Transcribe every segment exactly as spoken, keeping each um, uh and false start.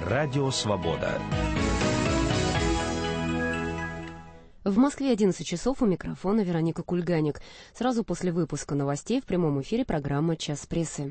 Радио Свобода. В Москве одиннадцать часов, у микрофона Вероника Кульганик. Сразу после выпуска новостей в прямом эфире программа «Час прессы».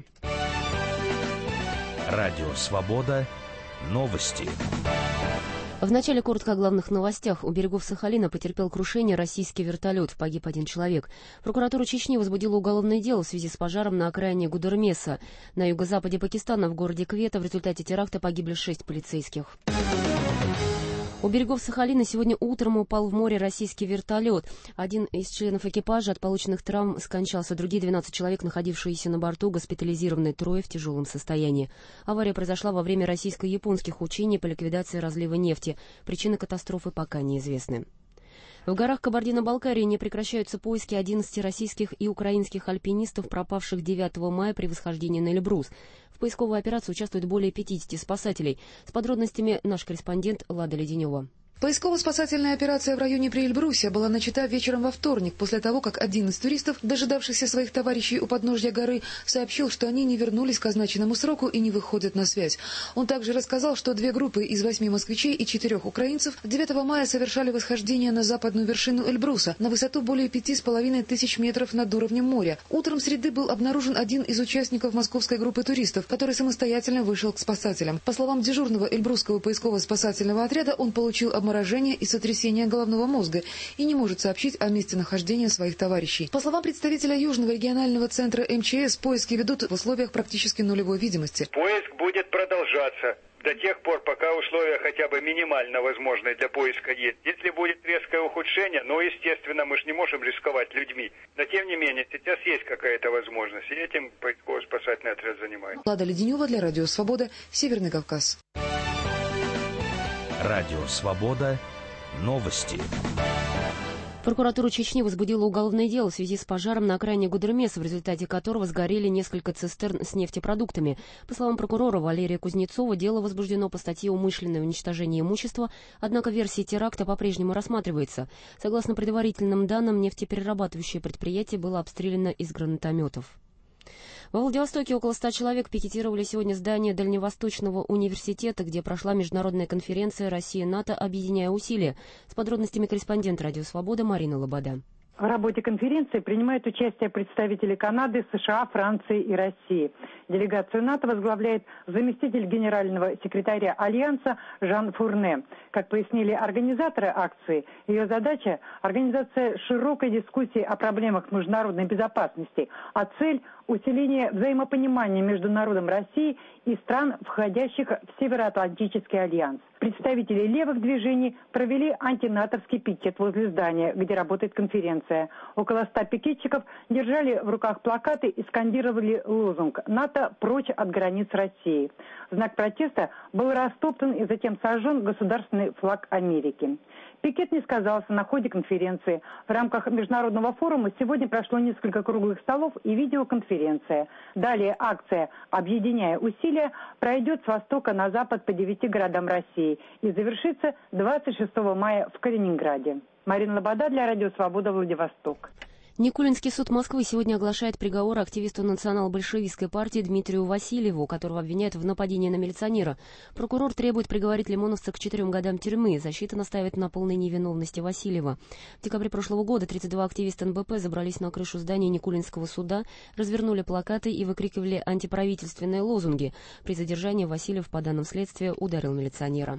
Радио Свобода. Новости. В начале коротко о главных новостях. У берегов Сахалина потерпел крушение российский вертолет. Погиб один человек. Прокуратура Чечни возбудила уголовное дело в связи с пожаром на окраине Гудермеса. На юго-западе Пакистана, в городе Квета, в результате теракта погибли шесть полицейских. У берегов Сахалина сегодня утром упал в море российский вертолет. Один из членов экипажа от полученных травм скончался. Другие двенадцать человек, находившиеся на борту, госпитализированы, трое в тяжелом состоянии. Авария произошла во время российско-японских учений по ликвидации разлива нефти. Причины катастрофы пока неизвестны. В горах Кабардино-Балкарии не прекращаются поиски одиннадцати российских и украинских альпинистов, пропавших девятого мая при восхождении на Эльбрус. В поисковой операции участвует более пятидесяти спасателей. С подробностями наш корреспондент Лада Леденева. Поисково-спасательная операция в районе Приэльбруса была начата вечером во вторник, после того, как один из туристов, дожидавшихся своих товарищей у подножья горы, сообщил, что они не вернулись к означенному сроку и не выходят на связь. Он также рассказал, что две группы из восьми москвичей и четырех украинцев девятого мая совершали восхождение на западную вершину Эльбруса на высоту более пяти с половиной тысяч метров над уровнем моря. Утром среды был обнаружен один из участников московской группы туристов, который самостоятельно вышел к спасателям. По словам дежурного эльбрусского поисково-спасательного отряда, он получил обморожение обморожение и сотрясение головного мозга и не может сообщить о месте нахождения своих товарищей. По словам представителя Южного регионального центра эм че эс, поиски ведут в условиях практически нулевой видимости. Поиск будет продолжаться до тех пор, пока условия хотя бы минимально возможные для поиска есть. Если будет резкое ухудшение, ну, естественно, мы же не можем рисковать людьми. Но, тем не менее, сейчас есть какая-то возможность, и этим поисково-спасательный отряд занимается. Лада Леденева для Радио Свобода, Северный Кавказ. Радио Свобода. Новости. Прокуратура Чечни возбудила уголовное дело в связи с пожаром на окраине Гудермеса, в результате которого сгорели несколько цистерн с нефтепродуктами. По словам прокурора Валерия Кузнецова, дело возбуждено по статье «Умышленное уничтожение имущества», однако версия теракта по-прежнему рассматривается. Согласно предварительным данным, нефтеперерабатывающее предприятие было обстреляно из гранатометов. Во Владивостоке около ста человек пикетировали сегодня здание Дальневосточного университета, где прошла международная конференция «Россия-НАТО. Объединяя усилия». С подробностями корреспондент «Радио Свобода» Марина Лобода. В работе конференции принимают участие представители Канады, США, Франции и России. Делегацию НАТО возглавляет заместитель генерального секретаря Альянса Жан Фурне. Как пояснили организаторы акции, ее задача – организация широкой дискуссии о проблемах международной безопасности, а цель – усиление взаимопонимания между народом России и стран, входящих в Североатлантический альянс. Представители левых движений провели антинатовский пикет возле здания, где работает конференция. Около ста пикетчиков держали в руках плакаты и скандировали лозунг «НАТО прочь от границ России». В знак протеста был растоптан и затем сожжен государственный флаг Америки. Пикет не сказался на ходе конференции. В рамках международного форума сегодня прошло несколько круглых столов и видеоконференция. Далее акция «Объединяя усилия» пройдет с востока на запад по девяти городам России и завершится двадцать шестого мая в Калининграде. Марина Лобода для Радио Свобода, Владивосток. Никулинский суд Москвы сегодня оглашает приговор активисту национал-большевистской партии Дмитрию Васильеву, которого обвиняют в нападении на милиционера. Прокурор требует приговорить лимоновца к четырем годам тюрьмы. Защита настаивает на полной невиновности Васильева. В декабре прошлого года тридцать два активиста эн бэ пэ забрались на крышу здания Никулинского суда, развернули плакаты и выкрикивали антиправительственные лозунги. При задержании Васильев, по данным следствия, ударил милиционера.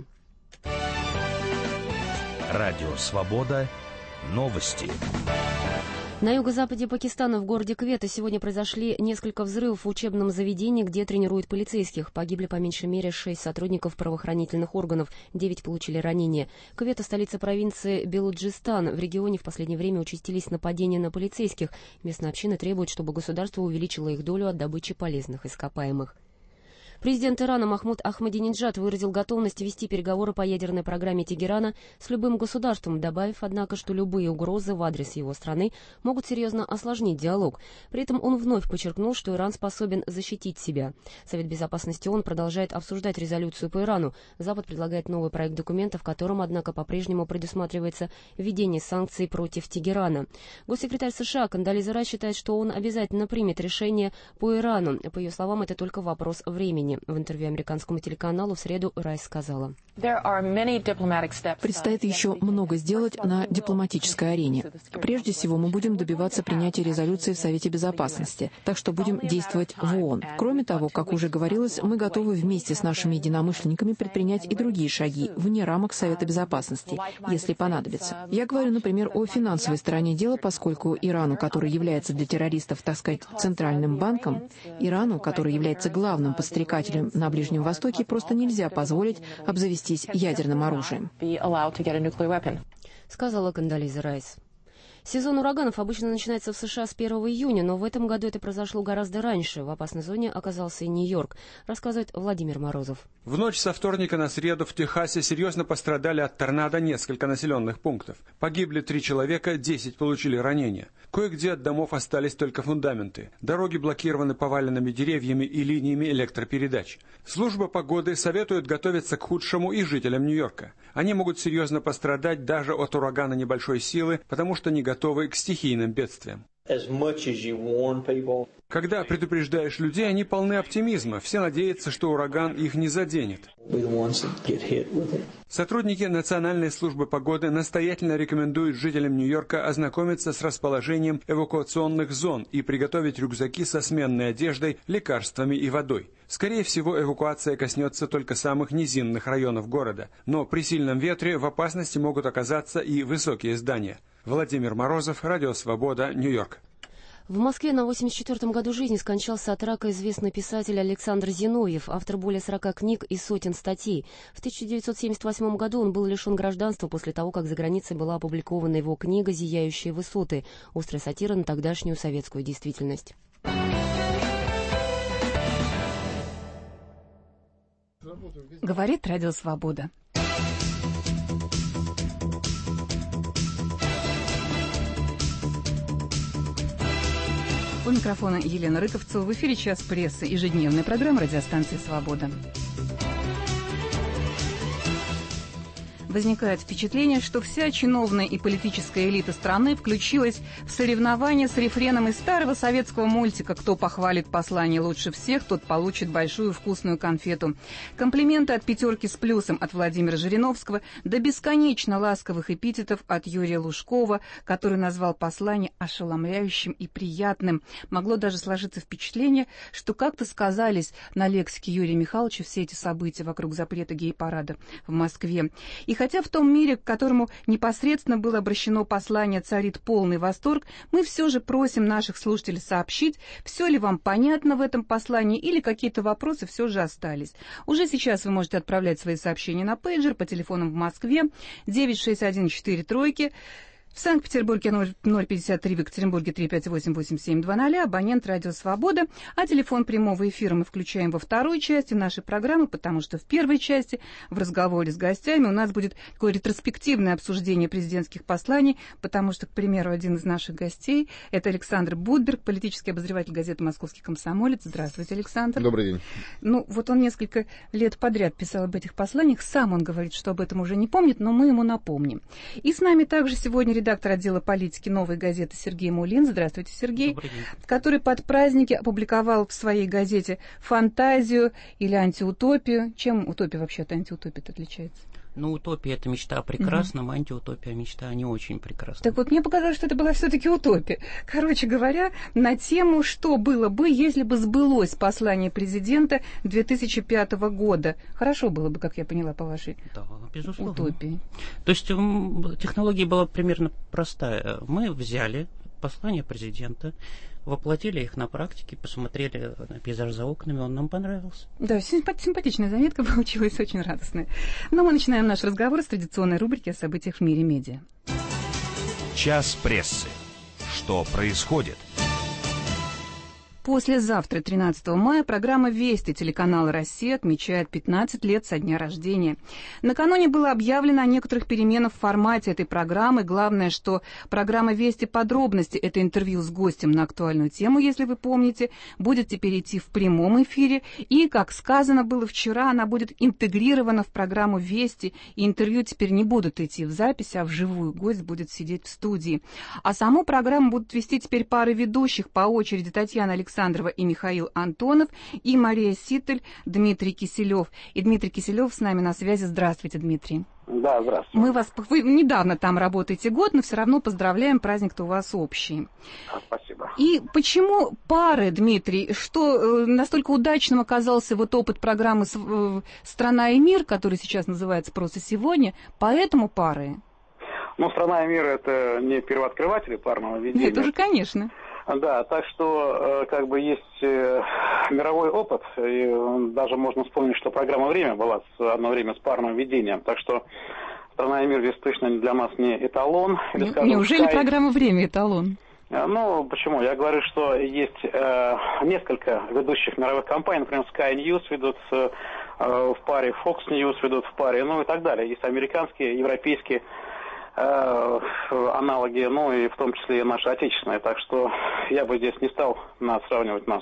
Радио Свобода. Новости. На юго-западе Пакистана, в городе Квета, сегодня произошли несколько взрывов в учебном заведении, где тренируют полицейских. Погибли по меньшей мере шесть сотрудников правоохранительных органов, девять получили ранения. Квета – столица провинции Белуджистан. В регионе в последнее время участились нападения на полицейских. Местная община требует, чтобы государство увеличило их долю от добычи полезных ископаемых. Президент Ирана Махмуд Ахмадинеджад выразил готовность вести переговоры по ядерной программе Тегерана с любым государством, добавив, однако, что любые угрозы в адрес его страны могут серьезно осложнить диалог. При этом он вновь подчеркнул, что Иран способен защитить себя. Совет Безопасности ООН продолжает обсуждать резолюцию по Ирану. Запад предлагает новый проект документа, в котором, однако, по-прежнему предусматривается введение санкций против Тегерана. Госсекретарь США Кондолиза Райс считает, что он обязательно примет решение по Ирану. По ее словам, это только вопрос времени. ранения. В интервью американскому телеканалу в среду Райс сказала: «Предстоит еще много сделать на дипломатической арене. Прежде всего, мы будем добиваться принятия резолюции в Совете Безопасности, так что будем действовать в ООН. Кроме того, как уже говорилось, мы готовы вместе с нашими единомышленниками предпринять и другие шаги вне рамок Совета Безопасности, если понадобится. Я говорю, например, о финансовой стороне дела, поскольку Ирану, который является для террористов, так сказать, центральным банком, Ирану, который является главным подстрекателем на Ближнем Востоке, просто нельзя позволить обзавестись ядерным оружием», сказала Кондолиза Райс. Сезон ураганов обычно начинается в США с первого июня, но в этом году это произошло гораздо раньше. В опасной зоне оказался и Нью-Йорк, рассказывает Владимир Морозов. В ночь со вторника на среду в Техасе серьезно пострадали от торнадо несколько населенных пунктов. Погибли три человека, десять получили ранения. Кое-где от домов остались только фундаменты. Дороги блокированы поваленными деревьями и линиями электропередач. Служба погоды советует готовиться к худшему и жителям Нью-Йорка. Они могут серьезно пострадать даже от урагана небольшой силы, потому что не готовы к стихийным бедствиям. Когда предупреждаешь людей, они полны оптимизма. Все надеются, что ураган их не заденет. Сотрудники Национальной службы погоды настоятельно рекомендуют жителям Нью-Йорка ознакомиться с расположением эвакуационных зон и приготовить рюкзаки со сменной одеждой, лекарствами и водой. Скорее всего, эвакуация коснется только самых низинных районов города, но при сильном ветре в опасности могут оказаться и высокие здания. Владимир Морозов, Радио Свобода, Нью-Йорк. В Москве на восемьдесят четвёртом году жизни скончался от рака известный писатель Александр Зиновьев, автор более сорока книг и сотен статей. В тысяча девятьсот семьдесят восьмом году он был лишен гражданства после того, как за границей была опубликована его книга «Зияющие высоты», острая сатира на тогдашнюю советскую действительность. Говорит Радио Свобода. У микрофона Елена Рыковцева. В эфире «Час прессы», ежедневная программа радиостанции «Свобода». Возникает впечатление, что вся чиновная и политическая элита страны включилась в соревнования с рефреном из старого советского мультика «Кто похвалит послание лучше всех, тот получит большую вкусную конфету». Комплименты от пятерки с плюсом от Владимира Жириновского до бесконечно ласковых эпитетов от Юрия Лужкова, который назвал послание ошеломляющим и приятным. Могло даже сложиться впечатление, что как-то сказались на лексике Юрия Михайловича все эти события вокруг запрета гей-парада в Москве. И хотя в том мире, к которому непосредственно было обращено послание, царит полный восторг, мы все же просим наших слушателей сообщить, все ли вам понятно в этом послании или какие-то вопросы все же остались. Уже сейчас вы можете отправлять свои сообщения на пейджер по телефонам в Москве девять шесть один четыре тройки. В Санкт-Петербурге ноль пятьдесят три, в Екатеринбурге три пять восемь восемь семь два ноль, абонент Радио Свобода. А телефон прямого эфира мы включаем во второй части нашей программы, потому что в первой части в разговоре с гостями у нас будет такое ретроспективное обсуждение президентских посланий, потому что, к примеру, один из наших гостей – это Александр Будберг, политический обозреватель газеты «Московский комсомолец». Здравствуйте, Александр. Добрый день. Ну, вот он несколько лет подряд писал об этих посланиях. Сам он говорит, что об этом уже не помнит, но мы ему напомним. И с нами также сегодня редактор редактор отдела политики «Новой газеты» Сергей Мулин. Здравствуйте, Сергей. Добрый день. Который под праздники опубликовал в своей газете фантазию или антиутопию. Чем утопия вообще от антиутопии отличается? Ну, утопия – это мечта о прекрасном, угу. Антиутопия – мечта о не очень прекрасном. Так вот, мне показалось, что это была все-таки утопия. Короче говоря, на тему, что было бы, если бы сбылось послание президента две тысячи пятого года. Хорошо было бы, как я поняла, по вашей да, безусловно. Утопии. То есть технология была примерно простая. Мы взяли послание президента, воплотили их на практике, посмотрели на пейзаж за окнами, он нам понравился. Да, симпатичная заметка получилась, очень радостная. Но мы начинаем наш разговор с традиционной рубрики о событиях в мире медиа. Час прессы. Что происходит? Послезавтра, тринадцатого мая, программа «Вести» телеканала «Россия» отмечает пятнадцать лет со дня рождения. Накануне было объявлено о некоторых переменах в формате этой программы. Главное, что программа «Вести» подробности, это интервью с гостем на актуальную тему, если вы помните, будет теперь идти в прямом эфире. И, как сказано было вчера, она будет интегрирована в программу «Вести». И интервью теперь не будут идти в запись, а вживую гость будет сидеть в студии. А саму программу будут вести теперь пары ведущих по очереди: Татьяна Александровна Александрова и Михаил Антонов, и Мария Ситель, Дмитрий Киселев. И Дмитрий Киселев с нами на связи. Здравствуйте, Дмитрий. Да, здравствуйте. Мы вас, вы недавно там работаете год, но все равно поздравляем, праздник-то у вас общий. Спасибо. И почему пары, Дмитрий? Что настолько удачным оказался вот опыт программы «Страна и мир», который сейчас называется просто «Сегодня», поэтому пары? Ну, «Страна и мир» — это не первооткрыватели парного ведения. Это уже, конечно. Да, так что как бы есть мировой опыт, и даже можно вспомнить, что программа «Время» была одно время с парным ведением, так что «Страна и мир» здесь точно для нас не эталон. Или, скажем, неужели Sky... программа «Время» эталон? Ну, почему? Я говорю, что есть э, несколько ведущих мировых компаний, например, Sky News ведут э, в паре, Fox News ведут в паре, ну и так далее. Есть американские, европейские э, аналоги, ну и в том числе и наши отечественные. Так что я бы здесь не стал нас сравнивать нас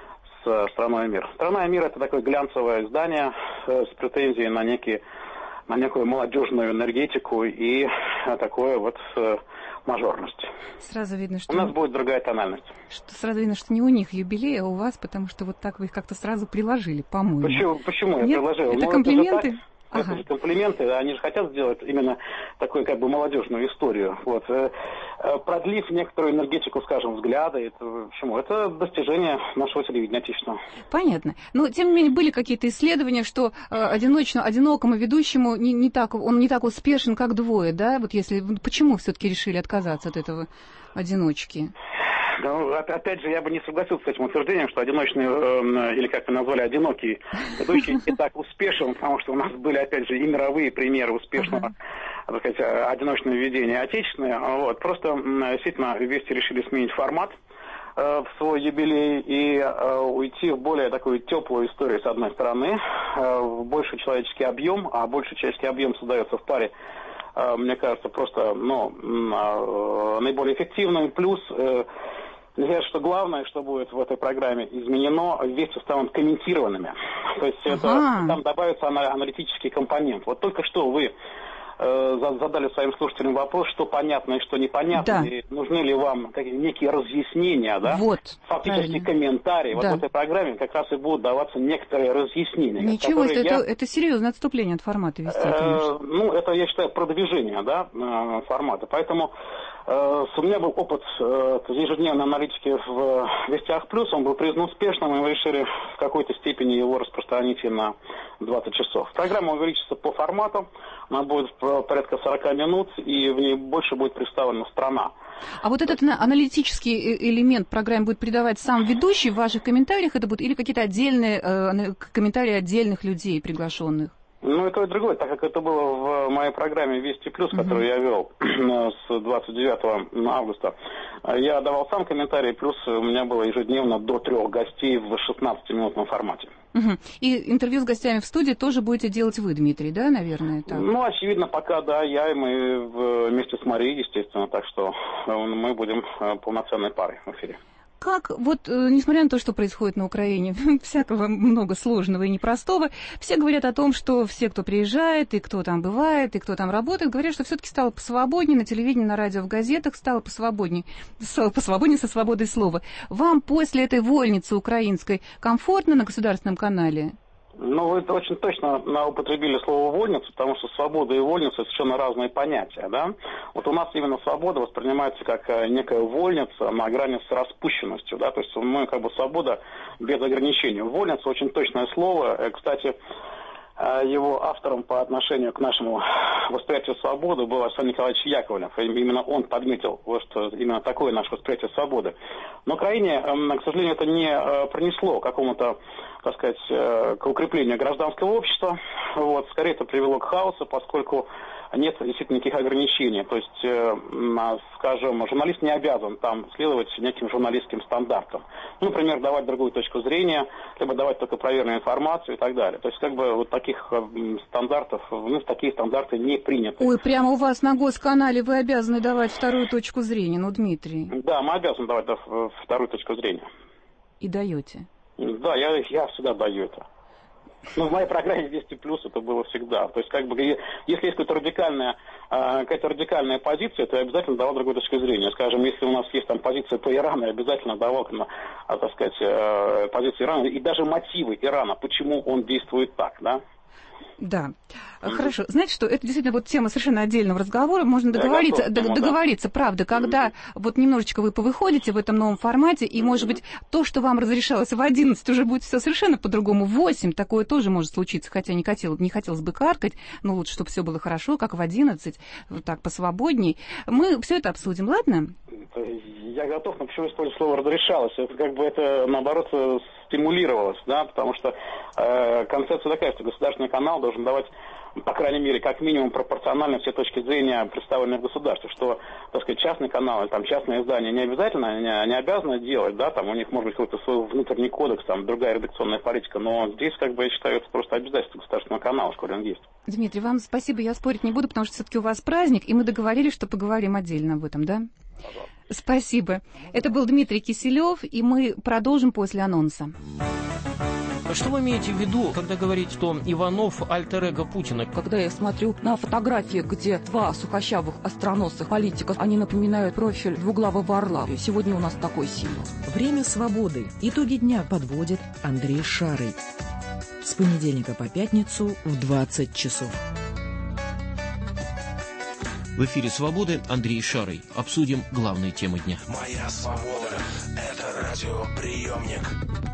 с «Страной и мир». «Страна и мир» — это такое глянцевое издание э, с претензией на некие, на некую молодежную энергетику и э, такое вот... Э, мажорность. Сразу видно, что... У нас будет другая тональность. Что, сразу видно, что не у них юбилей, а у вас, потому что вот так вы их как-то сразу приложили, по-моему. Почему, почему я Нет? приложил? Это ну, комплименты? Это Ага. Это же комплименты, они же хотят сделать именно такую как бы молодежную историю. Вот. Продлив некоторую энергетику, скажем, взгляда, это почему? Это достижение нашего телевидения отечественного. Понятно. Но, тем не менее, были какие-то исследования, что э, одиночно, одинокому ведущему не, не так, он не так успешен, как двое, да? Вот если... Почему все-таки решили отказаться от этого одиночки? Ну, опять же, я бы не согласился с этим утверждением, что одиночный, э, или как вы назвали, одинокий ведущий не так успешен, потому что у нас были, опять же, и мировые примеры успешного, так сказать, одиночного ведения отечественные. Вот. Просто, действительно, Вести решили сменить формат э, в свой юбилей и э, уйти в более такую теплую историю, с одной стороны, э, в больший человеческий объем, а больший человеческий объем создается в паре, э, мне кажется, просто, ну, э, наиболее эффективным. Плюс... Э, Я что главное, что будет в этой программе изменено, вести станут комментированными. То есть ага. это, там добавится аналитический компонент. Вот только что вы э, задали своим слушателям вопрос, что понятно и что непонятно, да. и нужны ли вам некие разъяснения, да? Вот, фактически правильно. Комментарии. Да. Вот в этой программе как раз и будут даваться некоторые разъяснения. Ничего, это, я... это, это серьезное отступление от формата Вести. Э, ну, это, я считаю, продвижение, да, формата. Поэтому у меня был опыт э, ежедневной аналитики в Вестях Плюс, он был признан успешным, и мы решили в какой-то степени его распространить и на двадцать часов. Программа увеличится по формату, она будет порядка сорок минут, и в ней больше будет представлена страна. А вот этот аналитический элемент программы будет придавать сам ведущий в ваших комментариях, это будут или какие-то отдельные э, комментарии отдельных людей, приглашенных? Ну, и то, и другое, так как это было в моей программе «Вести плюс», которую uh-huh. я вел с двадцать девятого августа. Я давал сам комментарий, плюс у меня было ежедневно до трех гостей в шестнадцатиминутном формате. Uh-huh. И интервью с гостями в студии тоже будете делать вы, Дмитрий, да, наверное? Так? Ну, очевидно, пока, да, я и мы вместе с Марией, естественно, так что мы будем полноценной парой в эфире. Как, вот, несмотря на то, что происходит на Украине, всякого много сложного и непростого, все говорят о том, что все, кто приезжает, и кто там бывает, и кто там работает, говорят, что все-таки стало посвободнее на телевидении, на радио, в газетах, стало посвободнее, посвободнее со свободой слова. Вам после этой вольницы украинской комфортно на государственном канале? Ну, вы очень точно употребили слово «вольница», потому что свобода и вольница – совершенно разные понятия, да? Вот у нас именно свобода воспринимается как некая вольница на грани с распущенностью, да? То есть мы как бы свобода без ограничений. Вольница – очень точное слово. Кстати, его автором по отношению к нашему восприятию свободы был Александр Николаевич Яковлев. Именно он подметил, что именно такое наше восприятие свободы. Но Украине, к сожалению, это не принесло какому-то, так сказать, к укреплению гражданского общества. Вот. Скорее, это привело к хаосу, поскольку нет действительно никаких ограничений. То есть, скажем, журналист не обязан там следовать неким журналистским стандартам. Ну, например, давать другую точку зрения, либо давать только проверенную информацию и так далее. То есть, как бы, вот таких стандартов, ну, такие стандарты не приняты. Ой, прямо у вас на госканале вы обязаны давать вторую точку зрения, ну, Дмитрий. Да, мы обязаны давать вторую точку зрения. И даете? Да, я, я всегда даю это. Ну, в моей программе «Вести плюс» это было всегда. То есть, как бы, если есть какая-то радикальная, какая-то радикальная позиция, то я обязательно давал другую точку зрения. Скажем, если у нас есть там позиция по Ирану, я обязательно давал, так сказать, позицию Ирана и даже мотивы Ирана, почему он действует так, да? Да, хорошо. Знаете что, это действительно вот тема совершенно отдельного разговора, можно договориться, готов, д- договориться, да. Правда, когда mm-hmm. вот немножечко вы повыходите в этом новом формате, и, mm-hmm. может быть, то, что вам разрешалось в одиннадцать, уже будет все совершенно по-другому, в восемь, такое тоже может случиться, хотя не, хотел, не хотелось бы каркать, но лучше, чтобы все было хорошо, как в одиннадцать, вот так посвободней. Мы все это обсудим, ладно? Я готов, но почему использовать слово «разрешалось»? Это как бы это, наоборот, стимулировалось, да, потому что э, концепция такая, что государственный канал должен давать, по крайней мере, как минимум пропорционально все точки зрения, представленные в государстве, что, так сказать, частный канал или там частное издание не обязательно, не, не обязаны делать, да, там у них может быть какой-то свой внутренний кодекс, там другая редакционная политика, но здесь, как бы, я считаю, это просто обязательство государственного канала, сколько он есть. Дмитрий, вам спасибо, я спорить не буду, потому что все-таки у вас праздник, и мы договорились, что поговорим отдельно об этом, да? Пожалуйста. Спасибо. Это был Дмитрий Киселев, и мы продолжим после анонса. Что вы имеете в виду, когда говорите, что Иванов альтер-эго Путина? Когда я смотрю на фотографии, где два сухощавых остроносых политика, они напоминают профиль двуглавого орла. Сегодня у нас такой символ. Время свободы. Итоги дня подводит Андрей Шарый. С понедельника по пятницу в двадцать часов. В эфире «Свободы» Андрей Шарый. Обсудим главные темы дня. Моя свобода – это радиоприемник.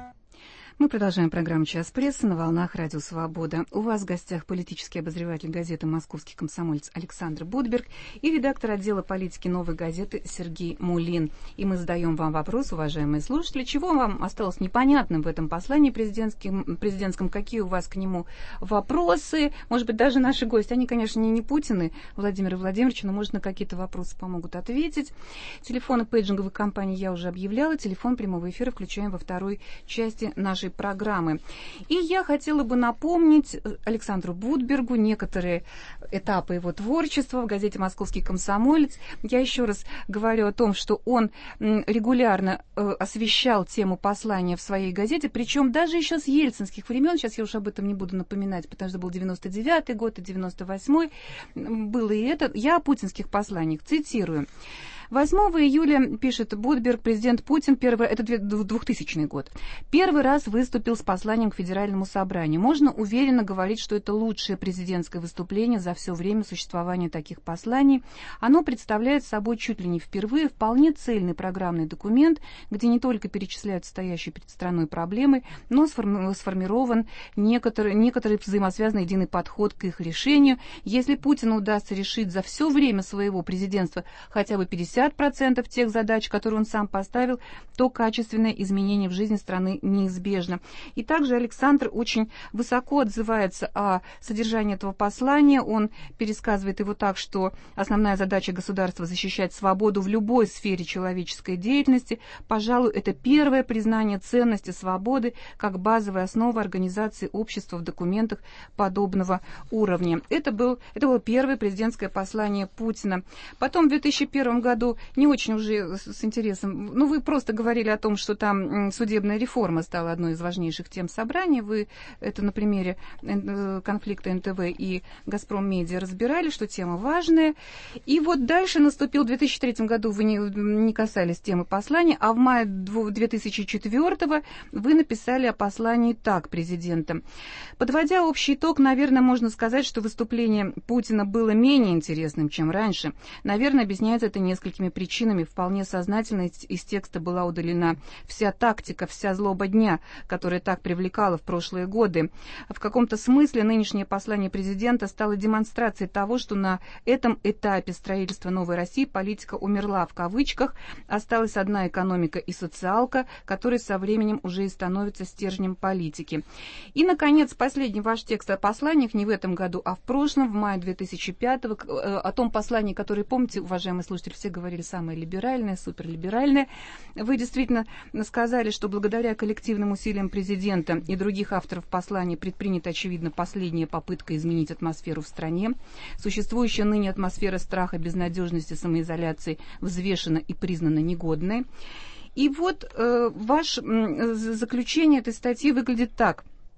Мы продолжаем программу «Час прессы» на волнах Радио Свобода. У вас в гостях политический обозреватель газеты «Московский комсомолец» Александр Будберг и редактор отдела политики «Новой газеты» Сергей Мулин. И мы задаем вам вопрос, уважаемые слушатели, чего вам осталось непонятным в этом послании президентским, президентском, какие у вас к нему вопросы, может быть, даже наши гости, они, конечно, не, не Путины, Владимир Владимирович, но, может, на какие-то вопросы помогут ответить. Телефоны пейджинговой компании я уже объявляла, телефон прямого эфира включаем во второй части нашей программы. И я хотела бы напомнить Александру Будбергу некоторые этапы его творчества в газете «Московский комсомолец». Я еще раз говорю о том, что он регулярно освещал тему послания в своей газете, причем даже еще с ельцинских времен, сейчас я уж об этом не буду напоминать, потому что был девяносто девятый год и девяносто восьмой, было и это. Я о путинских посланиях цитирую. восьмого июля, пишет Будберг, президент Путин, первый, это двухтысячный год, первый раз выступил с посланием к Федеральному собранию. Можно уверенно говорить, что это лучшее президентское выступление за все время существования таких посланий. Оно представляет собой чуть ли не впервые вполне цельный программный документ, где не только перечисляют стоящие перед страной проблемы, но сформирован некоторый, некоторый взаимосвязанный единый подход к их решению. Если Путину удастся решить за все время своего президентства хотя бы пятьдесят процентов тех задач, которые он сам поставил, то качественное изменение в жизни страны неизбежно. И также Александр очень высоко отзывается о содержании этого послания. Он пересказывает его так, что основная задача государства — защищать свободу в любой сфере человеческой деятельности. Пожалуй, это первое признание ценности свободы как базовой основы организации общества в документах подобного уровня. Это, был, это было первое президентское послание Путина. Потом в две тысячи первом году не очень уже с интересом, ну, вы просто говорили о том, что там судебная реформа стала одной из важнейших тем собрания. Вы это на примере конфликта эн тэ вэ и «Газпром Медиа» разбирали, что тема важная. И вот дальше наступил две тысячи третьем году, вы не, не касались темы послания, а в мае две тысячи четвёртого вы написали о послании так президента. Подводя общий итог, наверное, можно сказать, что выступление Путина было менее интересным, чем раньше. Наверное, объясняется это несколькими причинами. Вполне сознательно из текста была удалена вся тактика, вся злоба дня, которая так привлекала в прошлые годы. В каком-то смысле нынешнее послание президента стало демонстрацией того, что на этом этапе строительства новой России политика умерла в кавычках, осталась одна экономика и социалка, которые со временем уже и становятся стержнем политики. И, наконец, последний ваш текст о посланиях не в этом году, а в прошлом, в мае две тысячи пятого, о том послании, которое, помните, уважаемые слушатели, все говорили самое либеральное, суперлиберальное. Вы действительно сказали, что благодаря коллективным усилиям президента и других авторов послания предпринята, очевидно, последняя попытка изменить атмосферу в стране. Существующая ныне атмосфера страха, безнадежности, самоизоляции взвешена и признана негодной. И вот э, ваше э, заключение этой статьи выглядит так.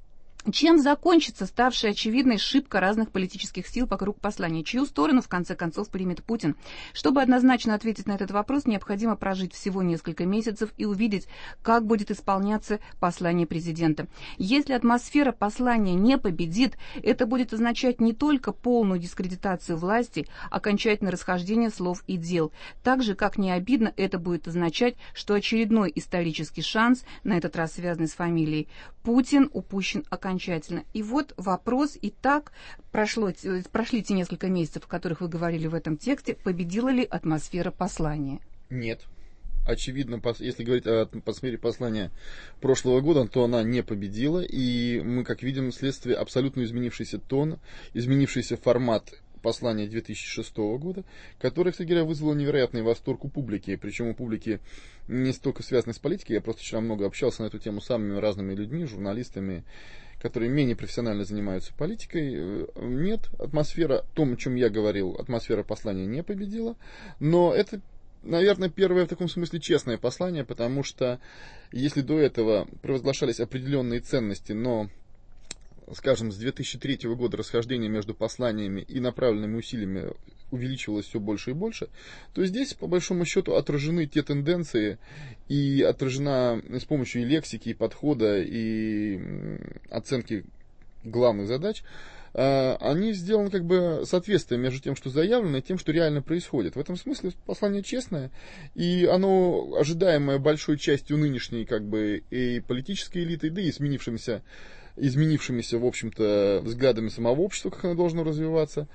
Чем закончится ставшая очевидной шибка разных политических сил вокруг послания? Чью сторону, в конце концов, примет Путин? Чтобы однозначно ответить на этот вопрос, необходимо прожить всего несколько месяцев и увидеть, как будет исполняться послание президента. Если атмосфера послания не победит, это будет означать не только полную дискредитацию власти, окончательное расхождение слов и дел. Так же, как не обидно, это будет означать, что очередной исторический шанс, на этот раз связанный с фамилией Путин, упущен окончательно. И вот вопрос, и так прошло, прошли те несколько месяцев, о которых вы говорили в этом тексте, победила ли атмосфера послания? Нет. Очевидно, если говорить о атмосфере послания прошлого года, то она не победила, и мы, как видим, вследствие абсолютно изменившийся тон, изменившийся формат послания две тысячи шестого года, которое, кстати говоря, вызвало невероятный восторг у публики, причем у публики не столько связанной с политикой, я просто вчера много общался на эту тему с самыми разными людьми, журналистами, которые менее профессионально занимаются политикой. Нет, атмосфера, о том, о чем я говорил, атмосфера послания не победила, но это, наверное, первое в таком смысле честное послание, потому что если до этого провозглашались определенные ценности, но, скажем, с две тысячи третьего года расхождение между посланиями и направленными усилиями увеличивалось все больше и больше, то здесь, по большому счету, отражены те тенденции и отражена с помощью и лексики, и подхода, и оценки главных задач, они сделаны как бы соответствие между тем, что заявлено, и тем, что реально происходит. В этом смысле послание честное, и оно ожидаемое большой частью нынешней как бы и политической элиты, да и сменившимися изменившимися, в общем-то, взглядами самого общества, как оно должно развиваться,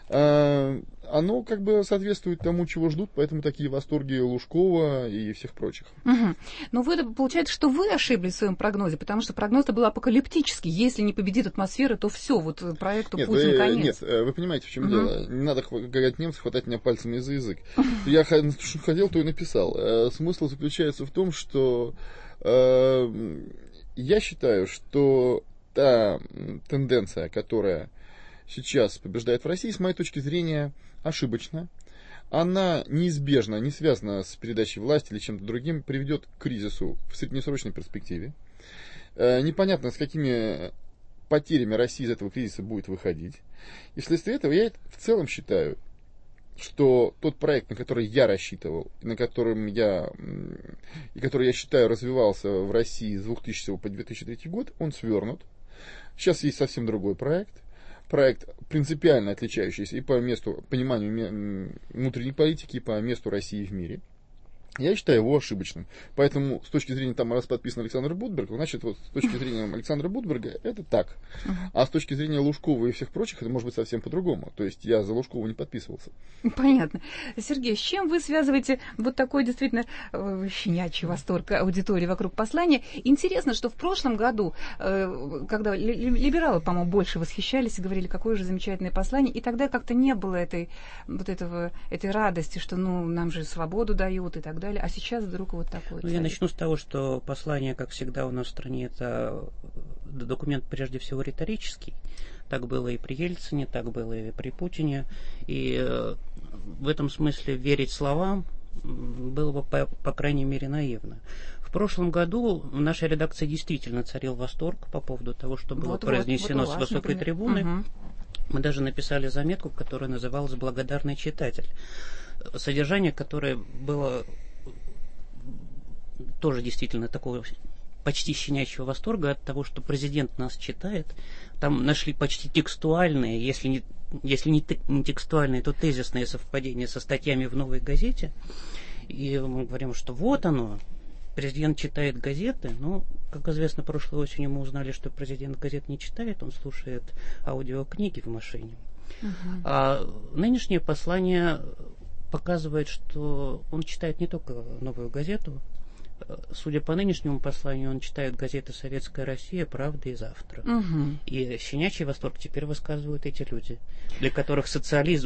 оно как бы соответствует тому, чего ждут, поэтому такие восторги Лужкова и всех прочих. Угу. Но вы, получается, что вы ошиблись в своем прогнозе, потому что прогноз был апокалиптический. Если не победит атмосфера, то все, вот проекту нет, Путин вы, конец. Нет, вы понимаете, в чем угу. дело. Не надо говорить немцев, хватать меня пальцами за язык. Я что хотел, то и написал. Смысл заключается в том, что я считаю, что та тенденция, которая сейчас побеждает в России, с моей точки зрения, ошибочна. Она неизбежно, не связана с передачей власти или чем-то другим, приведет к кризису в среднесрочной перспективе. Непонятно, с какими потерями Россия из этого кризиса будет выходить. И вследствие этого я в целом считаю, что тот проект, на который я рассчитывал, на котором я, и который, я считаю, развивался в России с двухтысячного по две тысячи третий год, он свернут. Сейчас есть совсем другой проект. Проект, принципиально отличающийся и по месту пониманию внутренней политики, и по месту России в мире. Я считаю его ошибочным. Поэтому с точки зрения, там, раз подписан Александр Будберг, значит, вот с точки зрения Александра Будберга это так. Uh-huh. А с точки зрения Лужкова и всех прочих, это может быть совсем по-другому. То есть я за Лужкова не подписывался. Понятно. Сергей, с чем вы связываете вот такой действительно щенячий восторг аудитории вокруг послания? Интересно, что в прошлом году, когда либералы, по-моему, больше восхищались и говорили, какое же замечательное послание, и тогда как-то не было этой, вот этого, этой радости, что ну, нам же свободу дают и так далее. А сейчас вдруг вот такой. Ну, я начну с того, что послание, как всегда у нас в стране, это документ прежде всего риторический. Так было и при Ельцине, так было и при Путине. И в этом смысле верить словам было бы, по, по крайней мере, наивно. В прошлом году в нашей редакции действительно царил восторг по поводу того, что было вот, произнесено вот, вот с высокой например. трибуны. Угу. Мы даже написали заметку, которая называлась «Благодарный читатель». Содержание, которое было тоже действительно такого почти щенячьего восторга от того, что президент нас читает. Там нашли почти текстуальные, если не, если не текстуальные, то тезисные совпадения со статьями в «Новой газете». И мы говорим, что вот оно, президент читает газеты. Но, как известно, прошлой осенью мы узнали, что президент газет не читает, он слушает аудиокниги в машине. Uh-huh. А нынешнее послание показывает, что он читает не только «Новую газету». Судя по нынешнему посланию, он читает газеты «Советская Россия», «Правда» и «Завтра». Угу. И щенячий восторг теперь высказывают эти люди, для которых социализм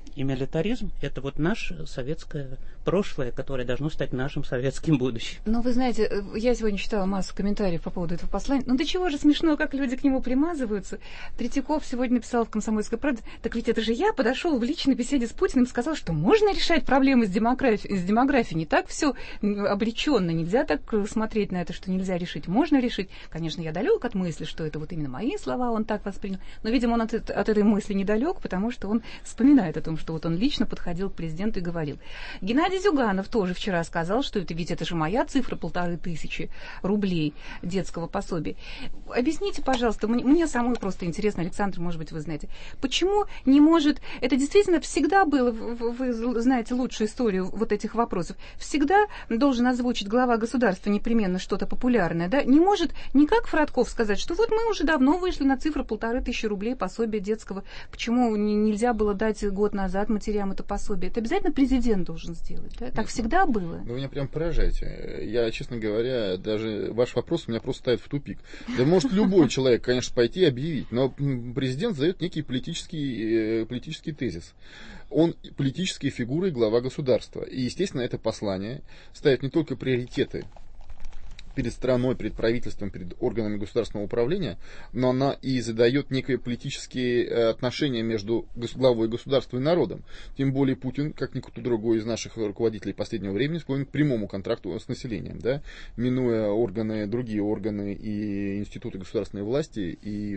И милитаризм – это вот наше советское прошлое, которое должно стать нашим советским будущим. Но вы знаете, я сегодня читала массу комментариев по поводу этого послания. Ну до чего же смешно, как люди к нему примазываются. Третьяков сегодня написал в «Комсомольской правде», так ведь это же я подошел в личной беседе с Путиным и сказал, что можно решать проблемы с демографией. С демографией не так все обреченно, нельзя так смотреть на это, что нельзя решить. Можно решить. Конечно, я далек от мысли, что это вот именно мои слова он так воспринял. Но, видимо, он от, от этой мысли недалек, потому что он вспоминает о том, что вот он лично подходил к президенту и говорил. Геннадий Зюганов тоже вчера сказал, что это ведь это же моя цифра, полторы тысячи рублей детского пособия. Объясните, пожалуйста, мне, мне самой просто интересно, Александр, может быть, вы знаете, почему не может, это действительно всегда было, вы знаете лучшую историю вот этих вопросов, всегда должен озвучить глава государства непременно что-то популярное, да, не может никак Фродков сказать, что вот мы уже давно вышли на цифру полторы тысячи рублей пособия детского, почему нельзя было дать год назад матерям это пособие. Это обязательно президент должен сделать. Да? Так всегда было. Вы меня прям поражаете. Я, честно говоря, даже ваш вопрос меня просто ставит в тупик. Да может любой человек, конечно, пойти и объявить, но президент задает некий политический, политический тезис. Он политические фигуры и глава государства. И, естественно, это послание ставит не только приоритеты перед страной, перед правительством, перед органами государственного управления, но она и задает некие политические отношения между главой государства и народом. Тем более Путин, как никто другой из наших руководителей последнего времени, склонен к прямому контракту с населением, да, минуя органы, другие органы и институты государственной власти и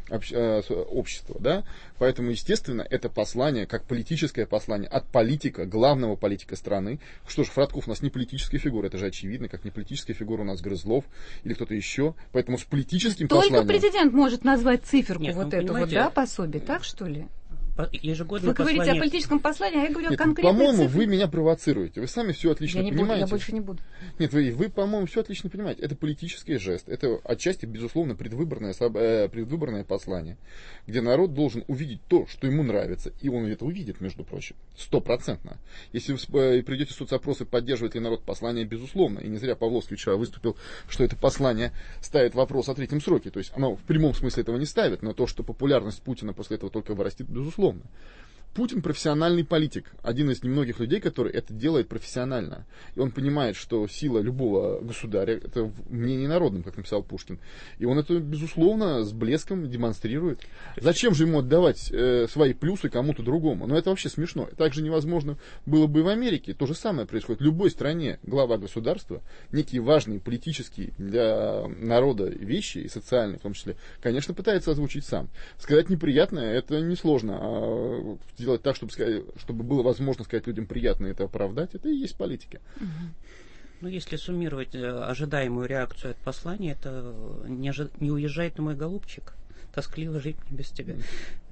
общества, да, поэтому, естественно, это послание, как политическое послание от политика, главного политика страны. Что ж, Фродков у нас не политическая фигура, это же очевидно, как не политическая фигура у нас Грызлов или кто-то еще, поэтому с политическим Только посланием... Только президент может назвать циферку Нет, вот ну, эту вот, да, пособие, так что ли? Ежегодное вы говорите послание... о политическом послании, а я говорю Нет, о конкретной по-моему, цифре. вы меня провоцируете. Вы сами все отлично я не понимаете. Буду, я больше не буду. Нет, вы, вы, по-моему, все отлично понимаете. Это политический жест. Это отчасти, безусловно, предвыборное, предвыборное послание, где народ должен увидеть то, что ему нравится. И он это увидит, между прочим. Стопроцентно. Если вы придете в соцопросы, поддерживает ли народ послание, безусловно. И не зря Павловский вчера выступил, что это послание ставит вопрос о третьем сроке. То есть оно в прямом смысле этого не ставит, но то, что популярность Путина после этого только вырастет, безусловно. Путин профессиональный политик, один из немногих людей, который это делает профессионально. И он понимает, что сила любого государя – это мнение народным, как написал Пушкин. И он это, безусловно, с блеском демонстрирует. Зачем же ему отдавать э, свои плюсы кому-то другому? Ну, это вообще смешно. Так же невозможно было бы и в Америке. То же самое происходит. В любой стране глава государства, некие важные политические для народа вещи, и социальные в том числе, конечно, пытается озвучить сам. Сказать неприятное – это несложно. А сделать так, чтобы, сказать, чтобы было возможно сказать людям приятно это оправдать, это и есть политика. Ну, если суммировать ожидаемую реакцию от послания, это не, ожи... не уезжает на мой голубчик, тоскливо жить не без тебя.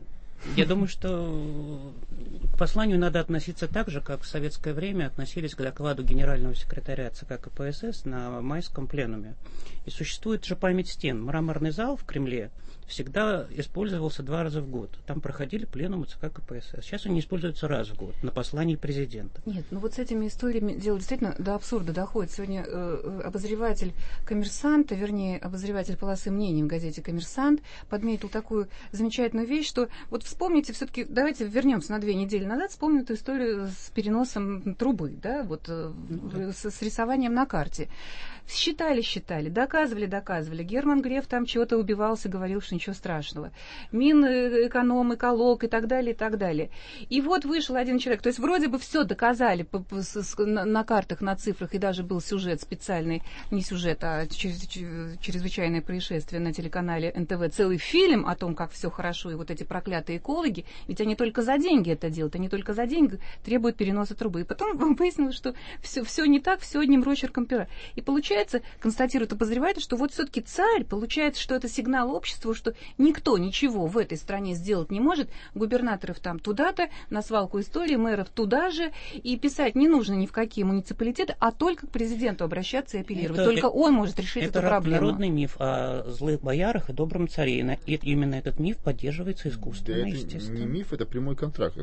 Я думаю, что к посланию надо относиться так же, как в советское время относились к докладу генерального секретаря ЦК КПСС на майском пленуме. И существует же память стен. Мраморный зал в Кремле всегда использовался два раза в год. Там проходили пленумы ЦК КПСС. Сейчас они используются раз в год на послании президента. Нет, ну вот с этими историями дело действительно до абсурда доходит. Сегодня э, обозреватель «Коммерсанта», вернее, обозреватель полосы мнений в газете «Коммерсант» подметил такую замечательную вещь, что вот вспомните, все-таки давайте вернемся на две недели назад, вспомним эту историю с переносом трубы, да, вот э, с, с рисованием на карте. Считали, считали, доказывали, доказывали. Герман Греф там чего-то убивался, говорил, что ничего страшного. Минэконом, эколог и так далее, и так далее. И вот вышел один человек. То есть вроде бы все доказали по, по, с, на, на картах, на цифрах, и даже был сюжет специальный, не сюжет, а чрез, чрезвычайное происшествие на телеканале эн тэ вэ, целый фильм о том, как все хорошо, и вот эти проклятые экологи, ведь они только за деньги это делают, они только за деньги требуют переноса трубы. И потом выяснилось, что все, все не так, все одним росчерком пера. И получается, констатирует обозреватель, что вот все-таки царь, получается, что это сигнал обществу, что никто ничего в этой стране сделать не может, губернаторов там туда-то, на свалку истории, мэров туда же, и писать не нужно ни в какие муниципалитеты, а только к президенту обращаться и апеллировать. Это, только это, он может решить эту проблему. Это народный миф о злых боярах и добром царе. И именно этот миф поддерживается искусственно, да, естественно. Это не миф, это прямой контракт. Это о том, чем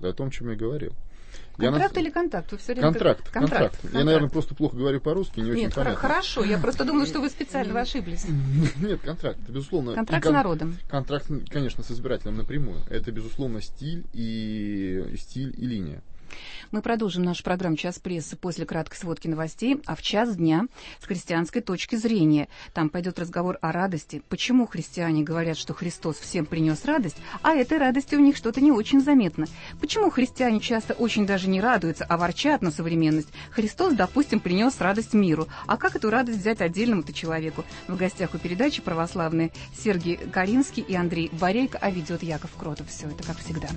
чем я говорил. Контракт я или контакт? Вы все время контракт, как... контракт, контракт. контракт. Я, наверное, просто плохо говорю по-русски, не Нет, очень понятно. хорошо, я просто думала, что вы специально ошиблись. Нет, контракт, это безусловно... Контракт кон... с народом. Контракт, конечно, с избирателем напрямую. Это, безусловно, стиль и, и стиль и линия. Мы продолжим нашу программу «Час прессы» после краткой сводки новостей, а в час дня с христианской точки зрения. Там пойдет разговор о радости. Почему христиане говорят, что Христос всем принес радость, а этой радости у них что-то не очень заметно? Почему христиане часто очень даже не радуются, а ворчат на современность? Христос, допустим, принес радость миру. А как эту радость взять отдельному-то человеку? В гостях у передачи православные Сергей Каринский и Андрей Борейко, а ведет Яков Кротов. Все это как всегда.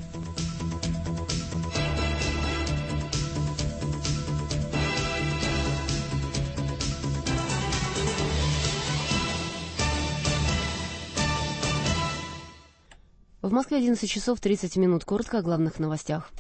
В Москве одиннадцать часов тридцать минут. Коротко о главных новостях.